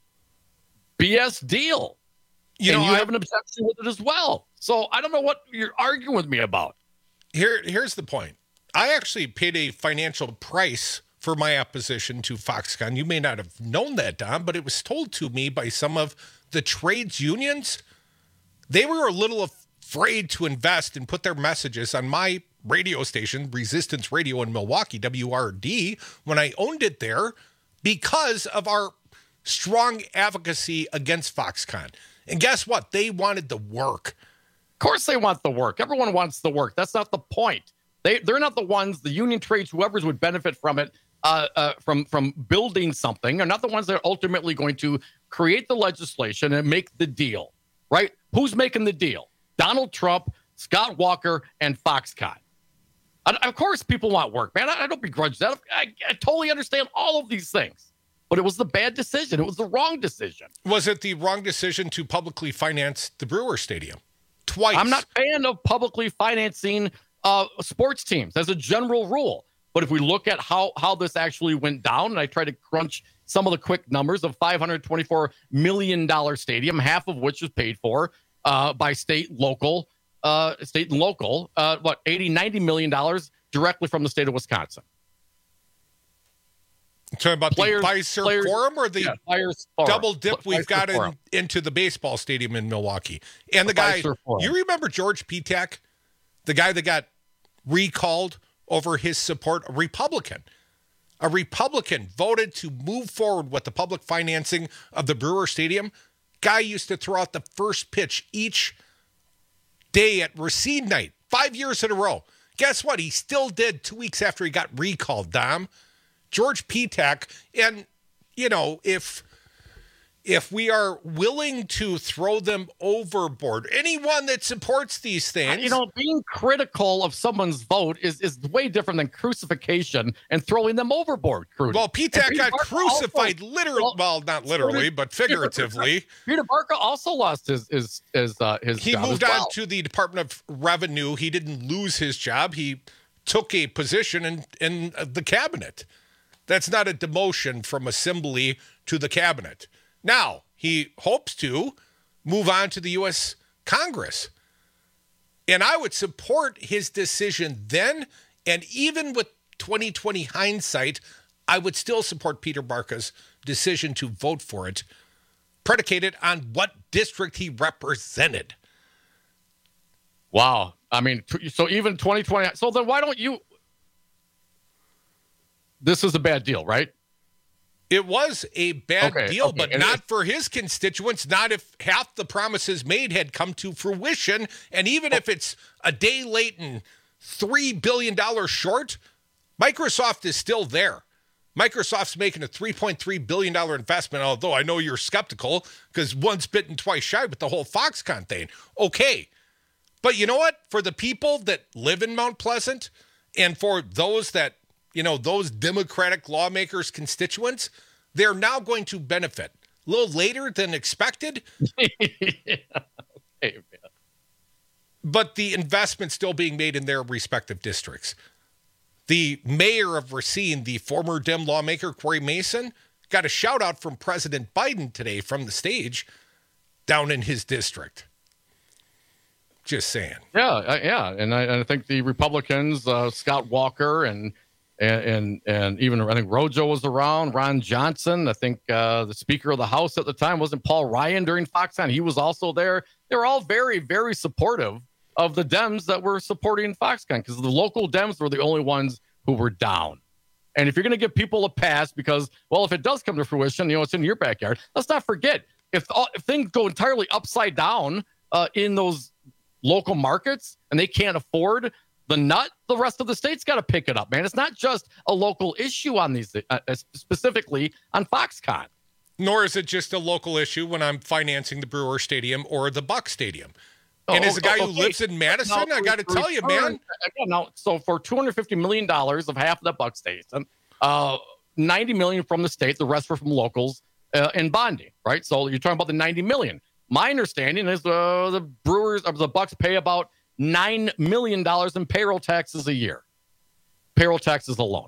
B S deal. You and know, you I, have an objection with it as well. So I don't know what you're arguing with me about. Here, here's the point. I actually paid a financial price for my opposition to Foxconn. You may not have known that, Dom, but it was told to me by some of the trades unions. They were a little afraid to invest and put their messages on my radio station, Resistance Radio in Milwaukee, W R D, when I owned it there because of our strong advocacy against Foxconn. And guess what? They wanted the work. Of course they want the work. Everyone wants the work. That's not the point. They, they're not the ones, the union trades, whoever's would benefit from it, uh, uh, from, from building something, are not the ones that are ultimately going to create the legislation and make the deal, right? Who's making the deal? Donald Trump, Scott Walker, and Foxconn. I, of course people want work, man. I, I don't begrudge that. I, I totally understand all of these things. But it was the bad decision. It was the wrong decision. Was it the wrong decision to publicly finance the Brewer Stadium? Twice. I'm not a fan of publicly financing uh, sports teams as a general rule. But if we look at how, how this actually went down, and I try to crunch some of the quick numbers of five hundred twenty-four million dollars stadium, half of which is paid for uh, by state, local, uh, state and local, uh, what, eighty, ninety million dollars directly from the state of Wisconsin. Talking about players, the Fiserv players, Forum or the yeah, double dip Fiserv we've got in, into the baseball stadium in Milwaukee. And the, the guy, you remember George Petak, the guy that got recalled over his support, a Republican. A Republican voted to move forward with the public financing of the Brewer Stadium. Guy used to throw out the first pitch each day at Racine night, five years in a row. Guess what? He still did two weeks after he got recalled, Dom. George Petak, and, you know, if if we are willing to throw them overboard, anyone that supports these things... You know, being critical of someone's vote is, is way different than crucifixion and throwing them overboard, Crudy. Well, Petak got crucified literally, well, well, not literally, but figuratively. Peter Barca also lost his his his, uh, his He job moved as well. on to the Department of Revenue. He didn't lose his job. He took a position in, in the cabinet. That's not a demotion from assembly to the cabinet. Now, he hopes to move on to the U S Congress. And I would support his decision then. And even with twenty twenty hindsight, I would still support Peter Barca's decision to vote for it, predicated on what district he represented. Wow. I mean, so even twenty twenty. So then why don't you... This is a bad deal, right? It was a bad okay, deal, okay. but and not for his constituents, not if half the promises made had come to fruition. And even oh. if it's a day late and three billion dollars short, Microsoft is still there. Microsoft's making a three point three billion dollars investment, although I know you're skeptical because once bitten, twice shy with the whole Foxconn thing. Okay. But you know what? For the people that live in Mount Pleasant and for those that, you know, those Democratic lawmakers' constituents, they're now going to benefit a little later than expected. yeah. Okay, man. But the investment still being made in their respective districts. The mayor of Racine, the former Dem lawmaker, Corey Mason, got a shout out from President Biden today from the stage down in his district. Just saying. Yeah, uh, yeah. And I, and I think the Republicans, uh, Scott Walker and, and, and, and even I think Rojo was around, Ron Johnson. I think uh, the Speaker of the House at the time wasn't Paul Ryan during Foxconn. He was also there. They were all very, very supportive of the Dems that were supporting Foxconn because the local Dems were the only ones who were down. And if you're going to give people a pass because, well, if it does come to fruition, you know, it's in your backyard. Let's not forget, if, all, if things go entirely upside down uh, in those local markets and they can't afford the nut, the rest of the state's got to pick it up, man. It's not just a local issue on these, uh, specifically on Foxconn. Nor is it just a local issue when I'm financing the Brewer Stadium or the Buck Stadium. And oh, as a guy okay. who lives in Madison, now, I got to tell you, man. Again, now, so for two hundred fifty million dollars of half of the Buck Stadium, uh, ninety million dollars from the state, the rest were from locals uh, and bonding, right? So you're talking about the ninety million dollars. My understanding is uh, the Brewers, or the Bucks pay about nine million dollars in payroll taxes a year. Payroll taxes alone.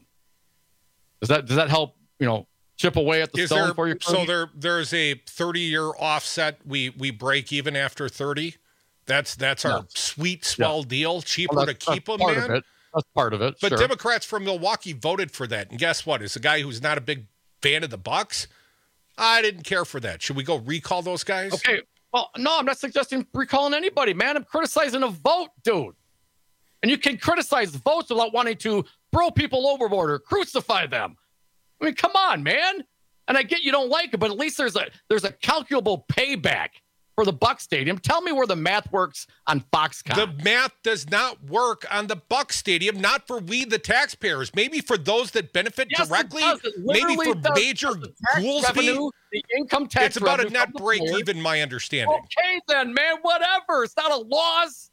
Does that does that help, you know, chip away at the is stone there, for you? So there there's a thirty-year offset. We we break even after thirty. That's that's our yes. sweet, swell yeah. deal. Cheaper well, to keep them, man. It. That's part of it. But sure. Democrats from Milwaukee voted for that. And guess what? As a guy who's not a big fan of the Bucks, I didn't care for that. Should we go recall those guys? Okay. Well, no, I'm not suggesting recalling anybody, man. I'm criticizing a vote, dude. And you can criticize votes without wanting to throw people overboard or crucify them. I mean, come on, man. And I get you don't like it, but at least there's a there's a calculable payback for the Buck Stadium. Tell me where the math works on Foxconn. The math does not work on the Buck Stadium, not for we, the taxpayers. Maybe for those that benefit yes, directly. It it maybe for does. major the tax Goolsby. Revenue, the income tax It's about a net break players. even, my understanding. Okay, then, man, whatever. It's not a loss.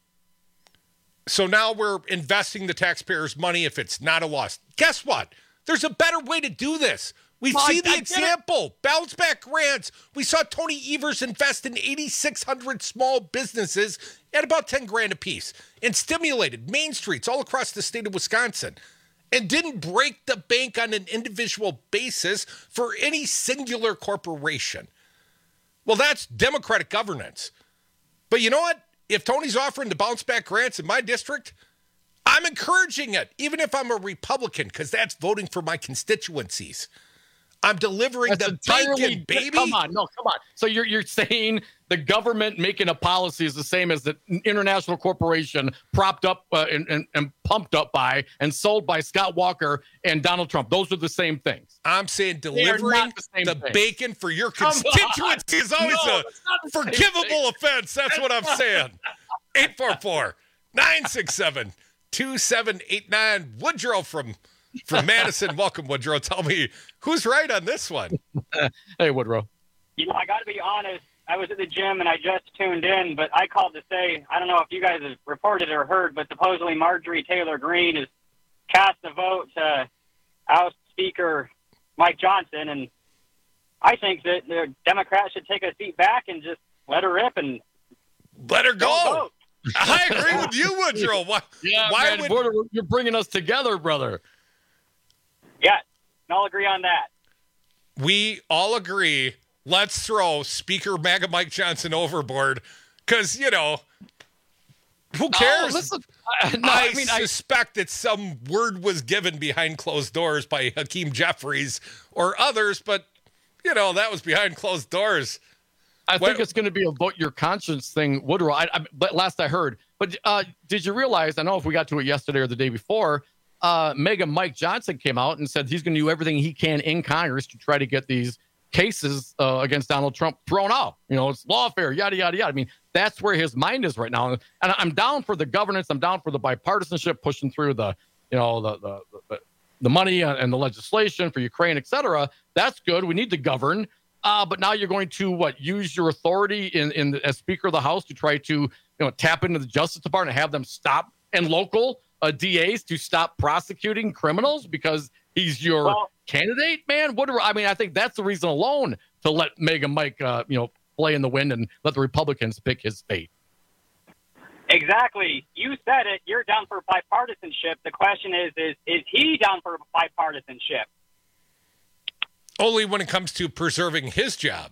So now we're investing the taxpayers' money if it's not a loss. Guess what? There's a better way to do this. We've well, seen I, the I example. Bounce back grants. We saw Tony Evers invest in eighty-six hundred small businesses at about ten grand apiece and stimulated main streets all across the state of Wisconsin and didn't break the bank on an individual basis for any singular corporation. Well, that's democratic governance. But you know what? If Tony's offering to bounce back grants in my district, I'm encouraging it, even if I'm a Republican, because that's voting for my constituencies. I'm delivering That's the bacon, baby. Come on, no, come on. So you're you're saying the government making a policy is the same as the international corporation propped up uh, and, and, and pumped up by and sold by Scott Walker and Donald Trump. Those are the same things. I'm saying delivering the, the bacon for your constituency is always no, a forgivable offense. That's what I'm saying. eight four four, nine six seven, two seven eight nine. Woodrow from... From Madison, welcome, Woodrow. Tell me, who's right on this one? Hey, Woodrow. You know, I got to be honest. I was at the gym and I just tuned in, but I called to say, I don't know if you guys have reported or heard, but supposedly Marjorie Taylor Greene has cast a vote to oust Speaker Mike Johnson, and I think that the Democrats should take a seat back and just let her rip and let her go. I agree with you, Woodrow. Why, yeah, why man, would... you're bringing us together, brother. Yeah, I'll agree on that. We all agree. Let's throw Speaker MAGA Mike Johnson overboard because, you know, who cares? Oh, listen, I, no, I, I mean, suspect I... that some word was given behind closed doors by Hakeem Jeffries or others, but, you know, that was behind closed doors. I what... think it's going to be a vote your conscience thing, Woodrow. I, I, but last I heard. But uh, did you realize, I know if we got to it yesterday or the day before, Uh, MAGA Mike Johnson came out and said he's going to do everything he can in Congress to try to get these cases uh, against Donald Trump thrown out. You know, it's lawfare, yada, yada, yada. I mean, that's where his mind is right now. And I'm down for the governance. I'm down for the bipartisanship pushing through the, you know, the the, the the money and the legislation for Ukraine, et cetera. That's good. We need to govern. Uh, but now you're going to what use your authority in, in the, as Speaker of the House to try to you know tap into the Justice Department and have them stop and local uh, D As to stop prosecuting criminals because he's your well, candidate, man. What? Are, I mean, I think that's the reason alone to let Mega Mike, uh, you know, play in the wind and let the Republicans pick his fate. Exactly. You said it. You're down for bipartisanship. The question is, is is he down for bipartisanship? Only when it comes to preserving his job.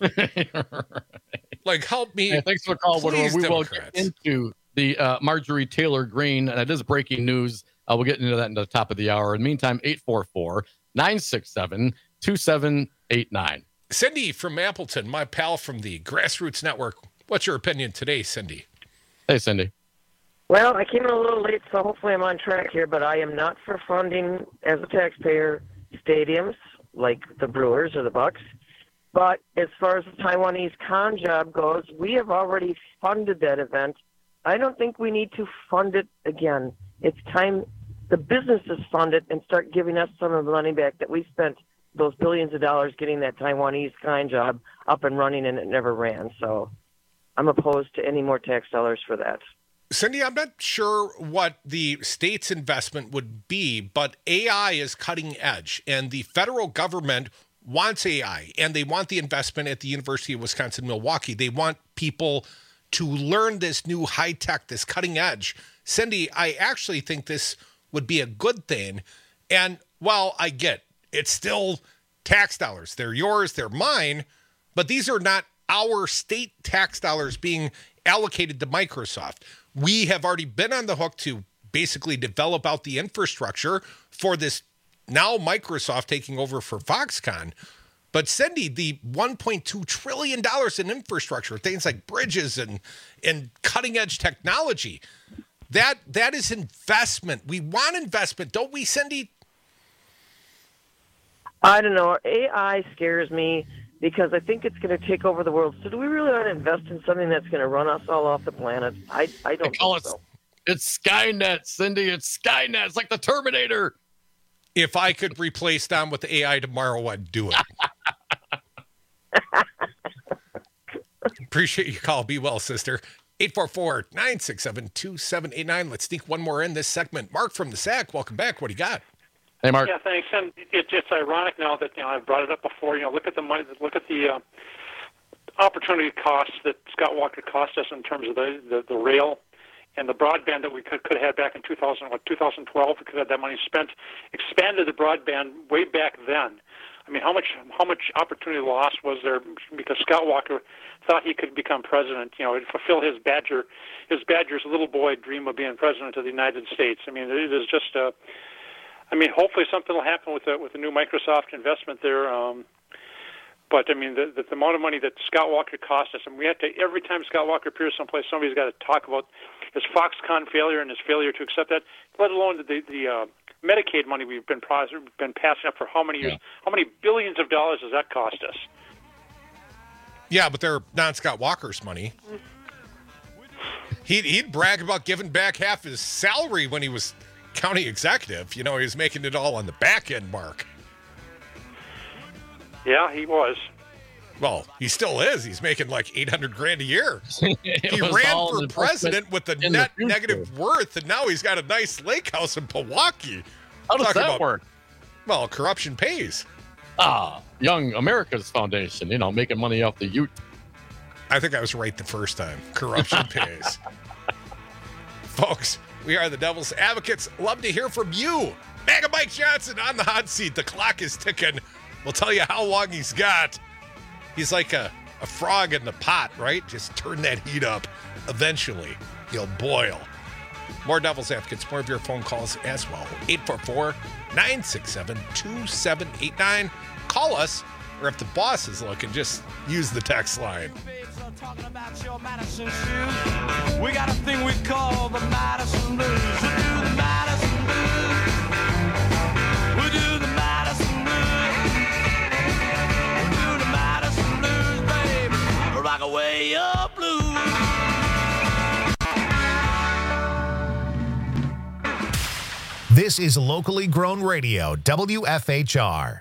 Like, help me. Hey, thanks for the call. Please, we will Democrats. get into the uh, Marjorie Taylor Greene, and it is breaking news. Uh, we'll get into that in the top of the hour. In the meantime, eight four four, nine six seven, two seven eight nine. Cindy from Appleton, my pal from the Grassroots Network. What's your opinion today, Cindy? Hey, Cindy. Well, I came in a little late, so hopefully I'm on track here, but I am not for funding, as a taxpayer, stadiums like the Brewers or the Bucks. But as far as the Taiwanese con job goes, we have already funded that event. I don't think we need to fund it again. It's time the businesses fund it and start giving us some of the money back that we spent those billions of dollars getting that Taiwanese con job up and running, and it never ran. So I'm opposed to any more tax dollars for that. Cindy, I'm not sure what the state's investment would be, but A I is cutting edge, and the federal government wants A I, and they want the investment at the University of Wisconsin-Milwaukee. They want people to learn this new high-tech, this cutting edge. Cindy, I actually think this would be a good thing, and while I get it's still tax dollars. They're yours, they're mine, but these are not our state tax dollars being allocated to Microsoft. We have already been on the hook to basically develop out the infrastructure for this now Microsoft taking over for Foxconn. But Cindy, the one point two trillion dollars in infrastructure, things like bridges and, and cutting edge technology, that that is investment. We want investment, don't we, Cindy? I don't know. A I scares me because I think it's going to take over the world. So do we really want to invest in something that's going to run us all off the planet? I, I don't call think it, so. It's Skynet, Cindy. It's Skynet. It's like the Terminator. If I could replace them with A I tomorrow, I'd do it. Appreciate your call. Be well, sister. eight four four, nine six seven, two seven eight nine. Let's sneak one more in this segment. Mark from the S A C, welcome back. What do you got? Hey, Mark. Yeah, thanks. And it, it's ironic now that you know I've brought it up before. You know, look at the money, look at the uh, opportunity costs that Scott Walker cost us in terms of the, the, the rail and the broadband that we could could have had back in two thousand, what, two thousand twelve. We could have had that money spent, expanded the broadband way back then. I mean, how much how much opportunity loss was there because Scott Walker thought he could become president? You know, fulfill his Badger, his Badger's little boy dream of being president of the United States. I mean, it is just a. I mean, hopefully something will happen with the with the new Microsoft investment there. Um, but I mean, the, the the amount of money that Scott Walker cost us, and we have to every time Scott Walker appears someplace, somebody's got to talk about his Foxconn failure and his failure to accept that. Let alone the the uh, Medicaid money we've been been passing up for how many years? Yeah. How many billions of dollars does that cost us? Yeah, but they're not Scott Walker's money. He'd, he'd brag about giving back half his salary when he was county executive. You know, he was making it all on the back end, Mark. Yeah, he was. Well, he still is. He's making like eight hundred grand a year. He ran for president with a net negative worth, and now he's got a nice lake house in Pewaukee. How does that about, work? Well, corruption pays. Ah, Young America's Foundation, you know, making money off the Ute. I think I was right the first time. Corruption pays. Folks, we are the Devil's Advocates. Love to hear from you. Mega Mike Johnson on the hot seat. The clock is ticking. We'll tell you how long he's got. He's like a, a frog in the pot, right? Just turn that heat up. Eventually, he'll boil. More Devil's Advocates, more of your phone calls as well. eight four four, nine six seven, two seven eight nine. Call us, or if the boss is looking, just use the text line. We got a thing we call the Madison Blues. We do the Madison Blues. We do the Madison Blues. We do the Madison Blues, baby. Rock away up blues. This This is locally grown radio, W F H R.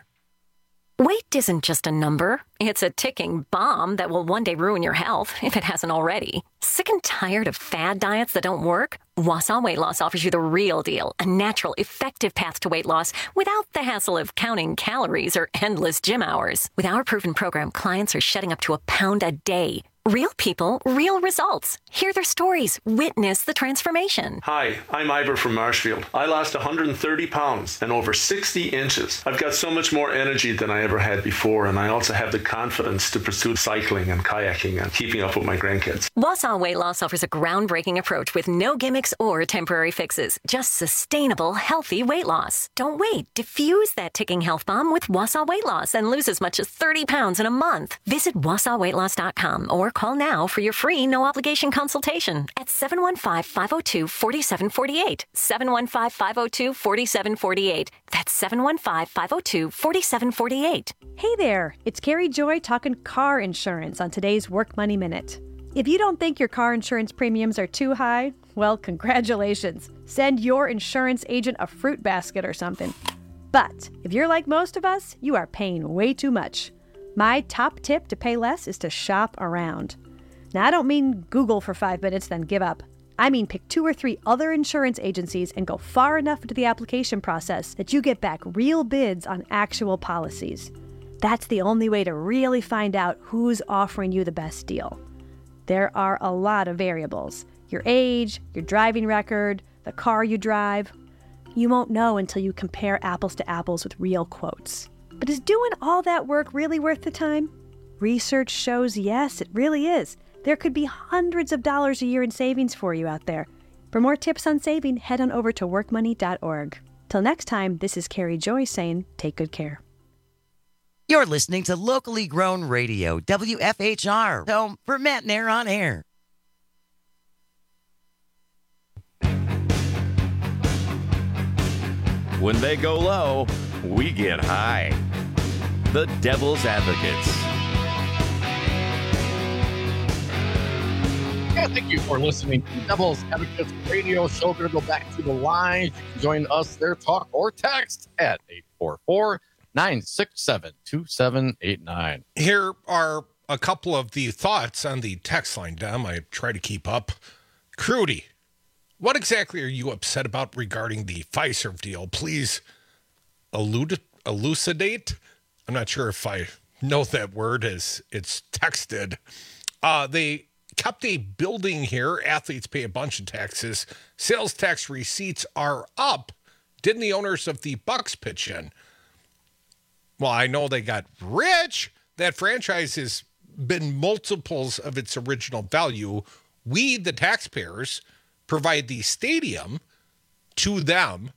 Weight isn't just a number. It's a ticking bomb that will one day ruin your health, if it hasn't already. Sick and tired of fad diets that don't work? Wausau Weight Loss offers you the real deal, a natural, effective path to weight loss without the hassle of counting calories or endless gym hours. With our proven program, clients are shedding up to a pound a day. Real people, real results. Hear their stories. Witness the transformation. Hi, I'm Ivor from Marshfield. I lost one hundred thirty pounds and over sixty inches. I've got so much more energy than I ever had before, and I also have the confidence to pursue cycling and kayaking and keeping up with my grandkids. Wausau Weight Loss offers a groundbreaking approach with no gimmicks or temporary fixes. Just sustainable, healthy weight loss. Don't wait. Diffuse that ticking health bomb with Wausau Weight Loss and lose as much as thirty pounds in a month. Visit wausau weight loss dot com or call now for your free no-obligation consultation at seven one five, five oh two, four seven four eight. seven one five, five oh two, four seven four eight. That's seven one five, five oh two, four seven four eight. Hey there, it's Carrie Joy talking car insurance on today's Work Money Minute. If you don't think your car insurance premiums are too high, well, congratulations. Send your insurance agent a fruit basket or something. But if you're like most of us, you are paying way too much. My top tip to pay less is to shop around. Now, I don't mean Google for five minutes, then give up. I mean pick two or three other insurance agencies and go far enough into the application process that you get back real bids on actual policies. That's the only way to really find out who's offering you the best deal. There are a lot of variables. Your age, your driving record, the car you drive. You won't know until you compare apples to apples with real quotes. But is doing all that work really worth the time? Research shows yes, it really is. There could be hundreds of dollars a year in savings for you out there. For more tips on saving, head on over to work money dot org. Till next time, this is Carrie Joy saying, take good care. You're listening to locally grown radio, W F H R, home for Matt Nair on air. When they go low, we get high. The Devil's Advocates. Yeah, thank you for listening to the Devil's Advocates radio show. We're going to go back to the lines. You can join us there, talk or text at eight four four, nine six seven, two seven eight nine. Here are a couple of the thoughts on the text line, Dom. I try to keep up. Crudy, what exactly are you upset about regarding the Fiserv deal? Please elude, elucidate. I'm not sure if I know that word as it's texted. Uh, they kept a building here. Athletes pay a bunch of taxes. Sales tax receipts are up. Didn't the owners of the Bucks pitch in? Well, I know they got rich. That franchise has been multiples of its original value. We, the taxpayers, provide the stadium to them.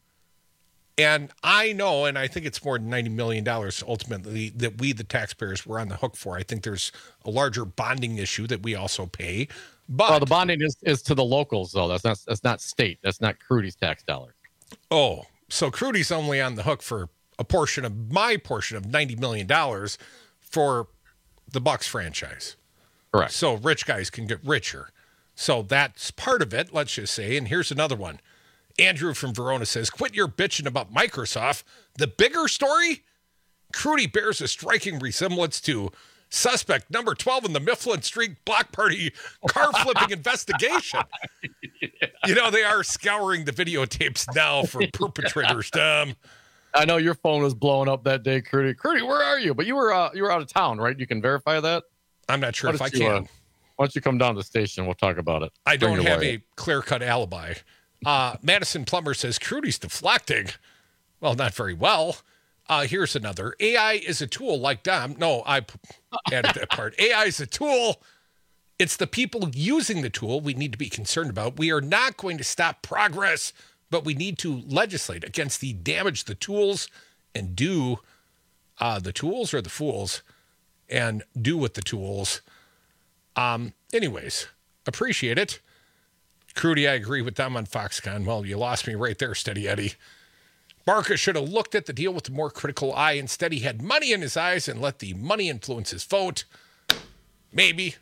And I know, and I think it's more than ninety million dollars ultimately that we, the taxpayers, were on the hook for. I think there's a larger bonding issue that we also pay. But well, the bonding is, is to the locals, though. That's not that's not state. That's not Crudy's tax dollars. Oh, so Crudy's only on the hook for a portion of my portion of ninety million dollars for the Bucks franchise. Correct. So rich guys can get richer. So that's part of it, let's just say. And here's another one. Andrew from Verona says, quit your bitching about Microsoft. The bigger story? Crudy bears a striking resemblance to suspect number twelve in the Mifflin Street Block Party car flipping investigation. Yeah. You know, they are scouring the videotapes now for perpetrators, Tom. I know your phone was blowing up that day, Crudy. Crudy, where are you? But you were uh, you were out of town, right? You can verify that? I'm not sure if I you, can. Uh, why don't you come down to the station? We'll talk about it. I Bring don't your have lawyer. a clear-cut alibi. Uh, Madison Plummer says, Crudy's deflecting. Well, not very well. Uh, here's another. A I is a tool like Dom. No, I added that part. A I is a tool. It's the people using the tool we need to be concerned about. We are not going to stop progress, but we need to legislate against the damage the tools and do uh, the tools or the fools and do with the tools. Um, anyways, appreciate it. Crudy, I agree with them on Foxconn. Well, you lost me right there, Steady Eddie. Barca should have looked at the deal with a more critical eye. Instead, he had money in his eyes and let the money influence his vote. Maybe.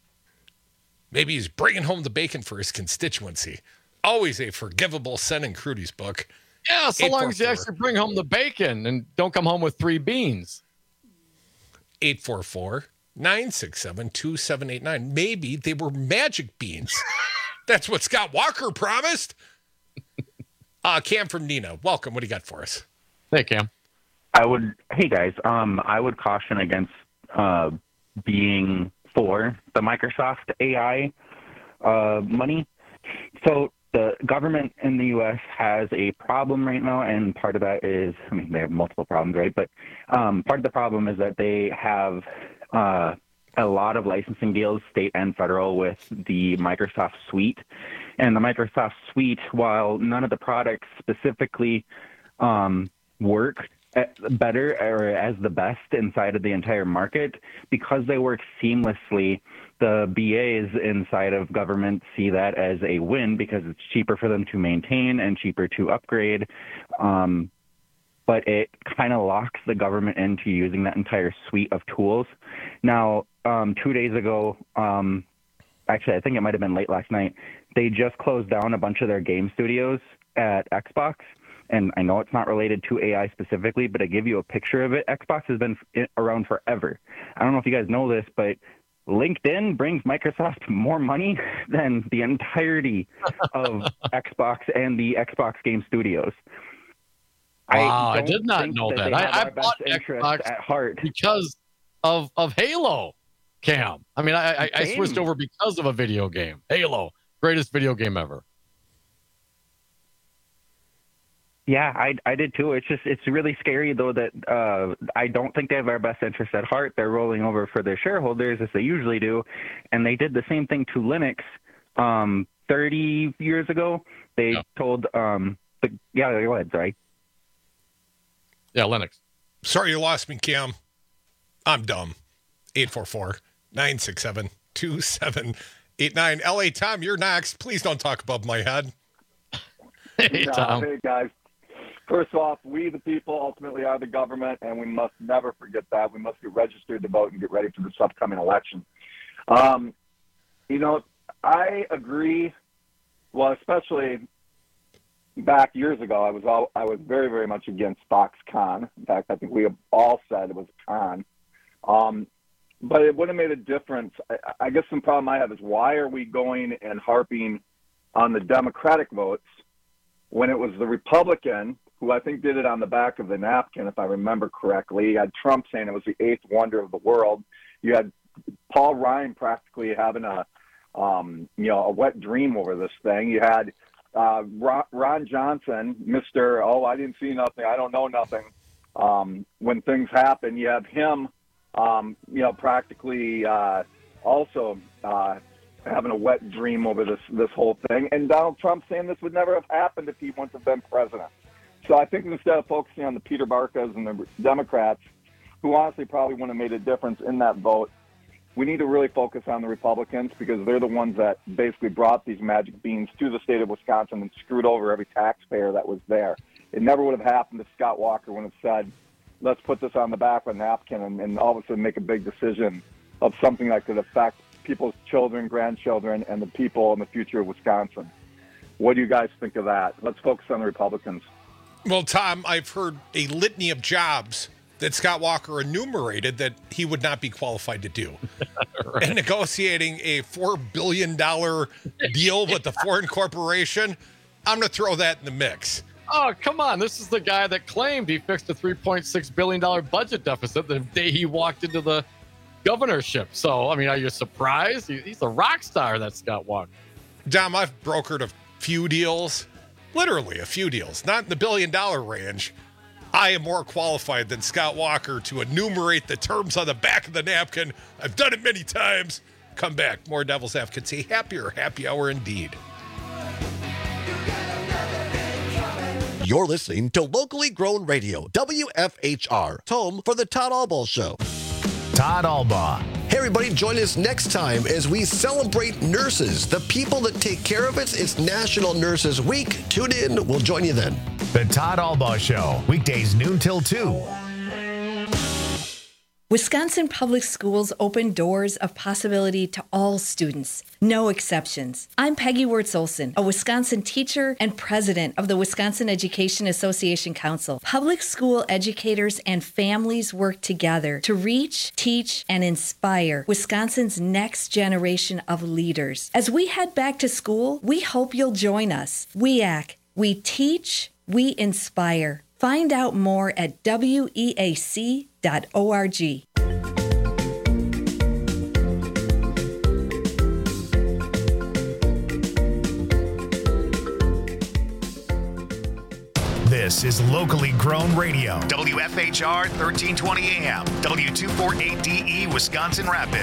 Maybe he's bringing home the bacon for his constituency. Always a forgivable sin in Crudy's book. Yeah, so long as you actually bring home the bacon and don't come home with three beans. eight four four, nine six seven, two seven eight nine. Maybe they were magic beans. That's what Scott Walker promised. Uh, Cam from Nina, welcome. What do you got for us? Hey, Cam. I would, hey guys, um, I would caution against uh, being for the Microsoft A I uh, money. So the government in the U S has a problem right now, and part of that is, I mean, they have multiple problems, right? But um, part of the problem is that they have uh, a lot of licensing deals, state and federal, with the Microsoft Suite. And the Microsoft Suite, while none of the products specifically um, work better or as the best inside of the entire market, because they work seamlessly, the B As inside of government see that as a win because it's cheaper for them to maintain and cheaper to upgrade. Um, but it kind of locks the government into using that entire suite of tools. Now, um, two days ago, um, actually, I think it might have been late last night, they just closed down a bunch of their game studios at Xbox. And I know it's not related to A I specifically, but I give you a picture of it. Xbox has been around forever. I don't know if you guys know this, but LinkedIn brings Microsoft more money than the entirety of Xbox and the Xbox game studios. Wow, I, I did not know that. that. I, I bought Xbox at heart because of of Halo, Cam. I mean, I, I, I switched over because of a video game. Halo, greatest video game ever. Yeah, I, I did too. It's just, it's really scary though that uh, I don't think they have our best interest at heart. They're rolling over for their shareholders as they usually do. And they did the same thing to Linux um, thirty years ago. They yeah. told, um, the, yeah, go ahead, sorry. Yeah, Linux. Sorry you lost me, Cam. I'm dumb. eight four four, nine six seven, two seven eight nine. L A Tom, you're next. Please don't talk above my head. Hey, Tom. No, hey, guys. First off, we the people ultimately are the government, and we must never forget that. We must get registered to vote and get ready for this upcoming election. Um, you know, I agree. Well, especially back years ago, I was all, I was very, very much against Foxconn. In fact, I think we have all said it was a con. Um, but it would have made a difference. I, I guess some problem I have is why are we going and harping on the Democratic votes when it was the Republican who I think did it on the back of the napkin, if I remember correctly. You had Trump saying it was the eighth wonder of the world. You had Paul Ryan practically having a, um, you know, a wet dream over this thing. You had uh, Ron Johnson, Mister Oh, I didn't see nothing. I don't know nothing. Um, when things happen, you have him, um, you know, practically uh, also uh, having a wet dream over this this whole thing. And Donald Trump saying this would never have happened if he wouldn't have been president. So I think instead of focusing on the Peter Barkas and the Democrats, who honestly probably wouldn't have made a difference in that vote, we need to really focus on the Republicans because they're the ones that basically brought these magic beans to the state of Wisconsin and screwed over every taxpayer that was there. It never would have happened if Scott Walker would have said, let's put this on the back of a napkin and, and all of a sudden make a big decision of something that could affect people's children, grandchildren, and the people in the future of Wisconsin. What do you guys think of that? Let's focus on the Republicans. Well, Tom, I've heard a litany of jobs that Scott Walker enumerated that he would not be qualified to do. Right. And negotiating a four billion dollars deal with a foreign corporation, I'm going to throw that in the mix. Oh, come on. This is the guy that claimed he fixed a three point six billion dollars budget deficit the day he walked into the governorship. So, I mean, are you surprised? He's a rock star, that Scott Walker. Dom, I've brokered a few deals. Literally a few deals, not in the billion dollar range. I am more qualified than Scott Walker to enumerate the terms on the back of the napkin. I've done it many times. Come back. More Devil's Advocacy. Happier happy hour indeed. You're listening to Locally Grown Radio, W F H R, home for the Todd Albaugh Show. Todd Albaugh. Hey, everybody, join us next time as we celebrate nurses, the people that take care of us. It's National Nurses Week. Tune in. We'll join you then. The Todd Albaugh Show, weekdays noon till two. Wisconsin Public Schools open doors of possibility to all students, no exceptions. I'm Peggy Wirtz-Olson, a Wisconsin teacher and president of the Wisconsin Education Association Council. Public school educators and families work together to reach, teach, and inspire Wisconsin's next generation of leaders. As we head back to school, we hope you'll join us. W E A C, we teach, we inspire. Find out more at W E A C dot org. This is locally grown radio. W F H R thirteen twenty A M, W two forty-eight D E, Wisconsin Rapids.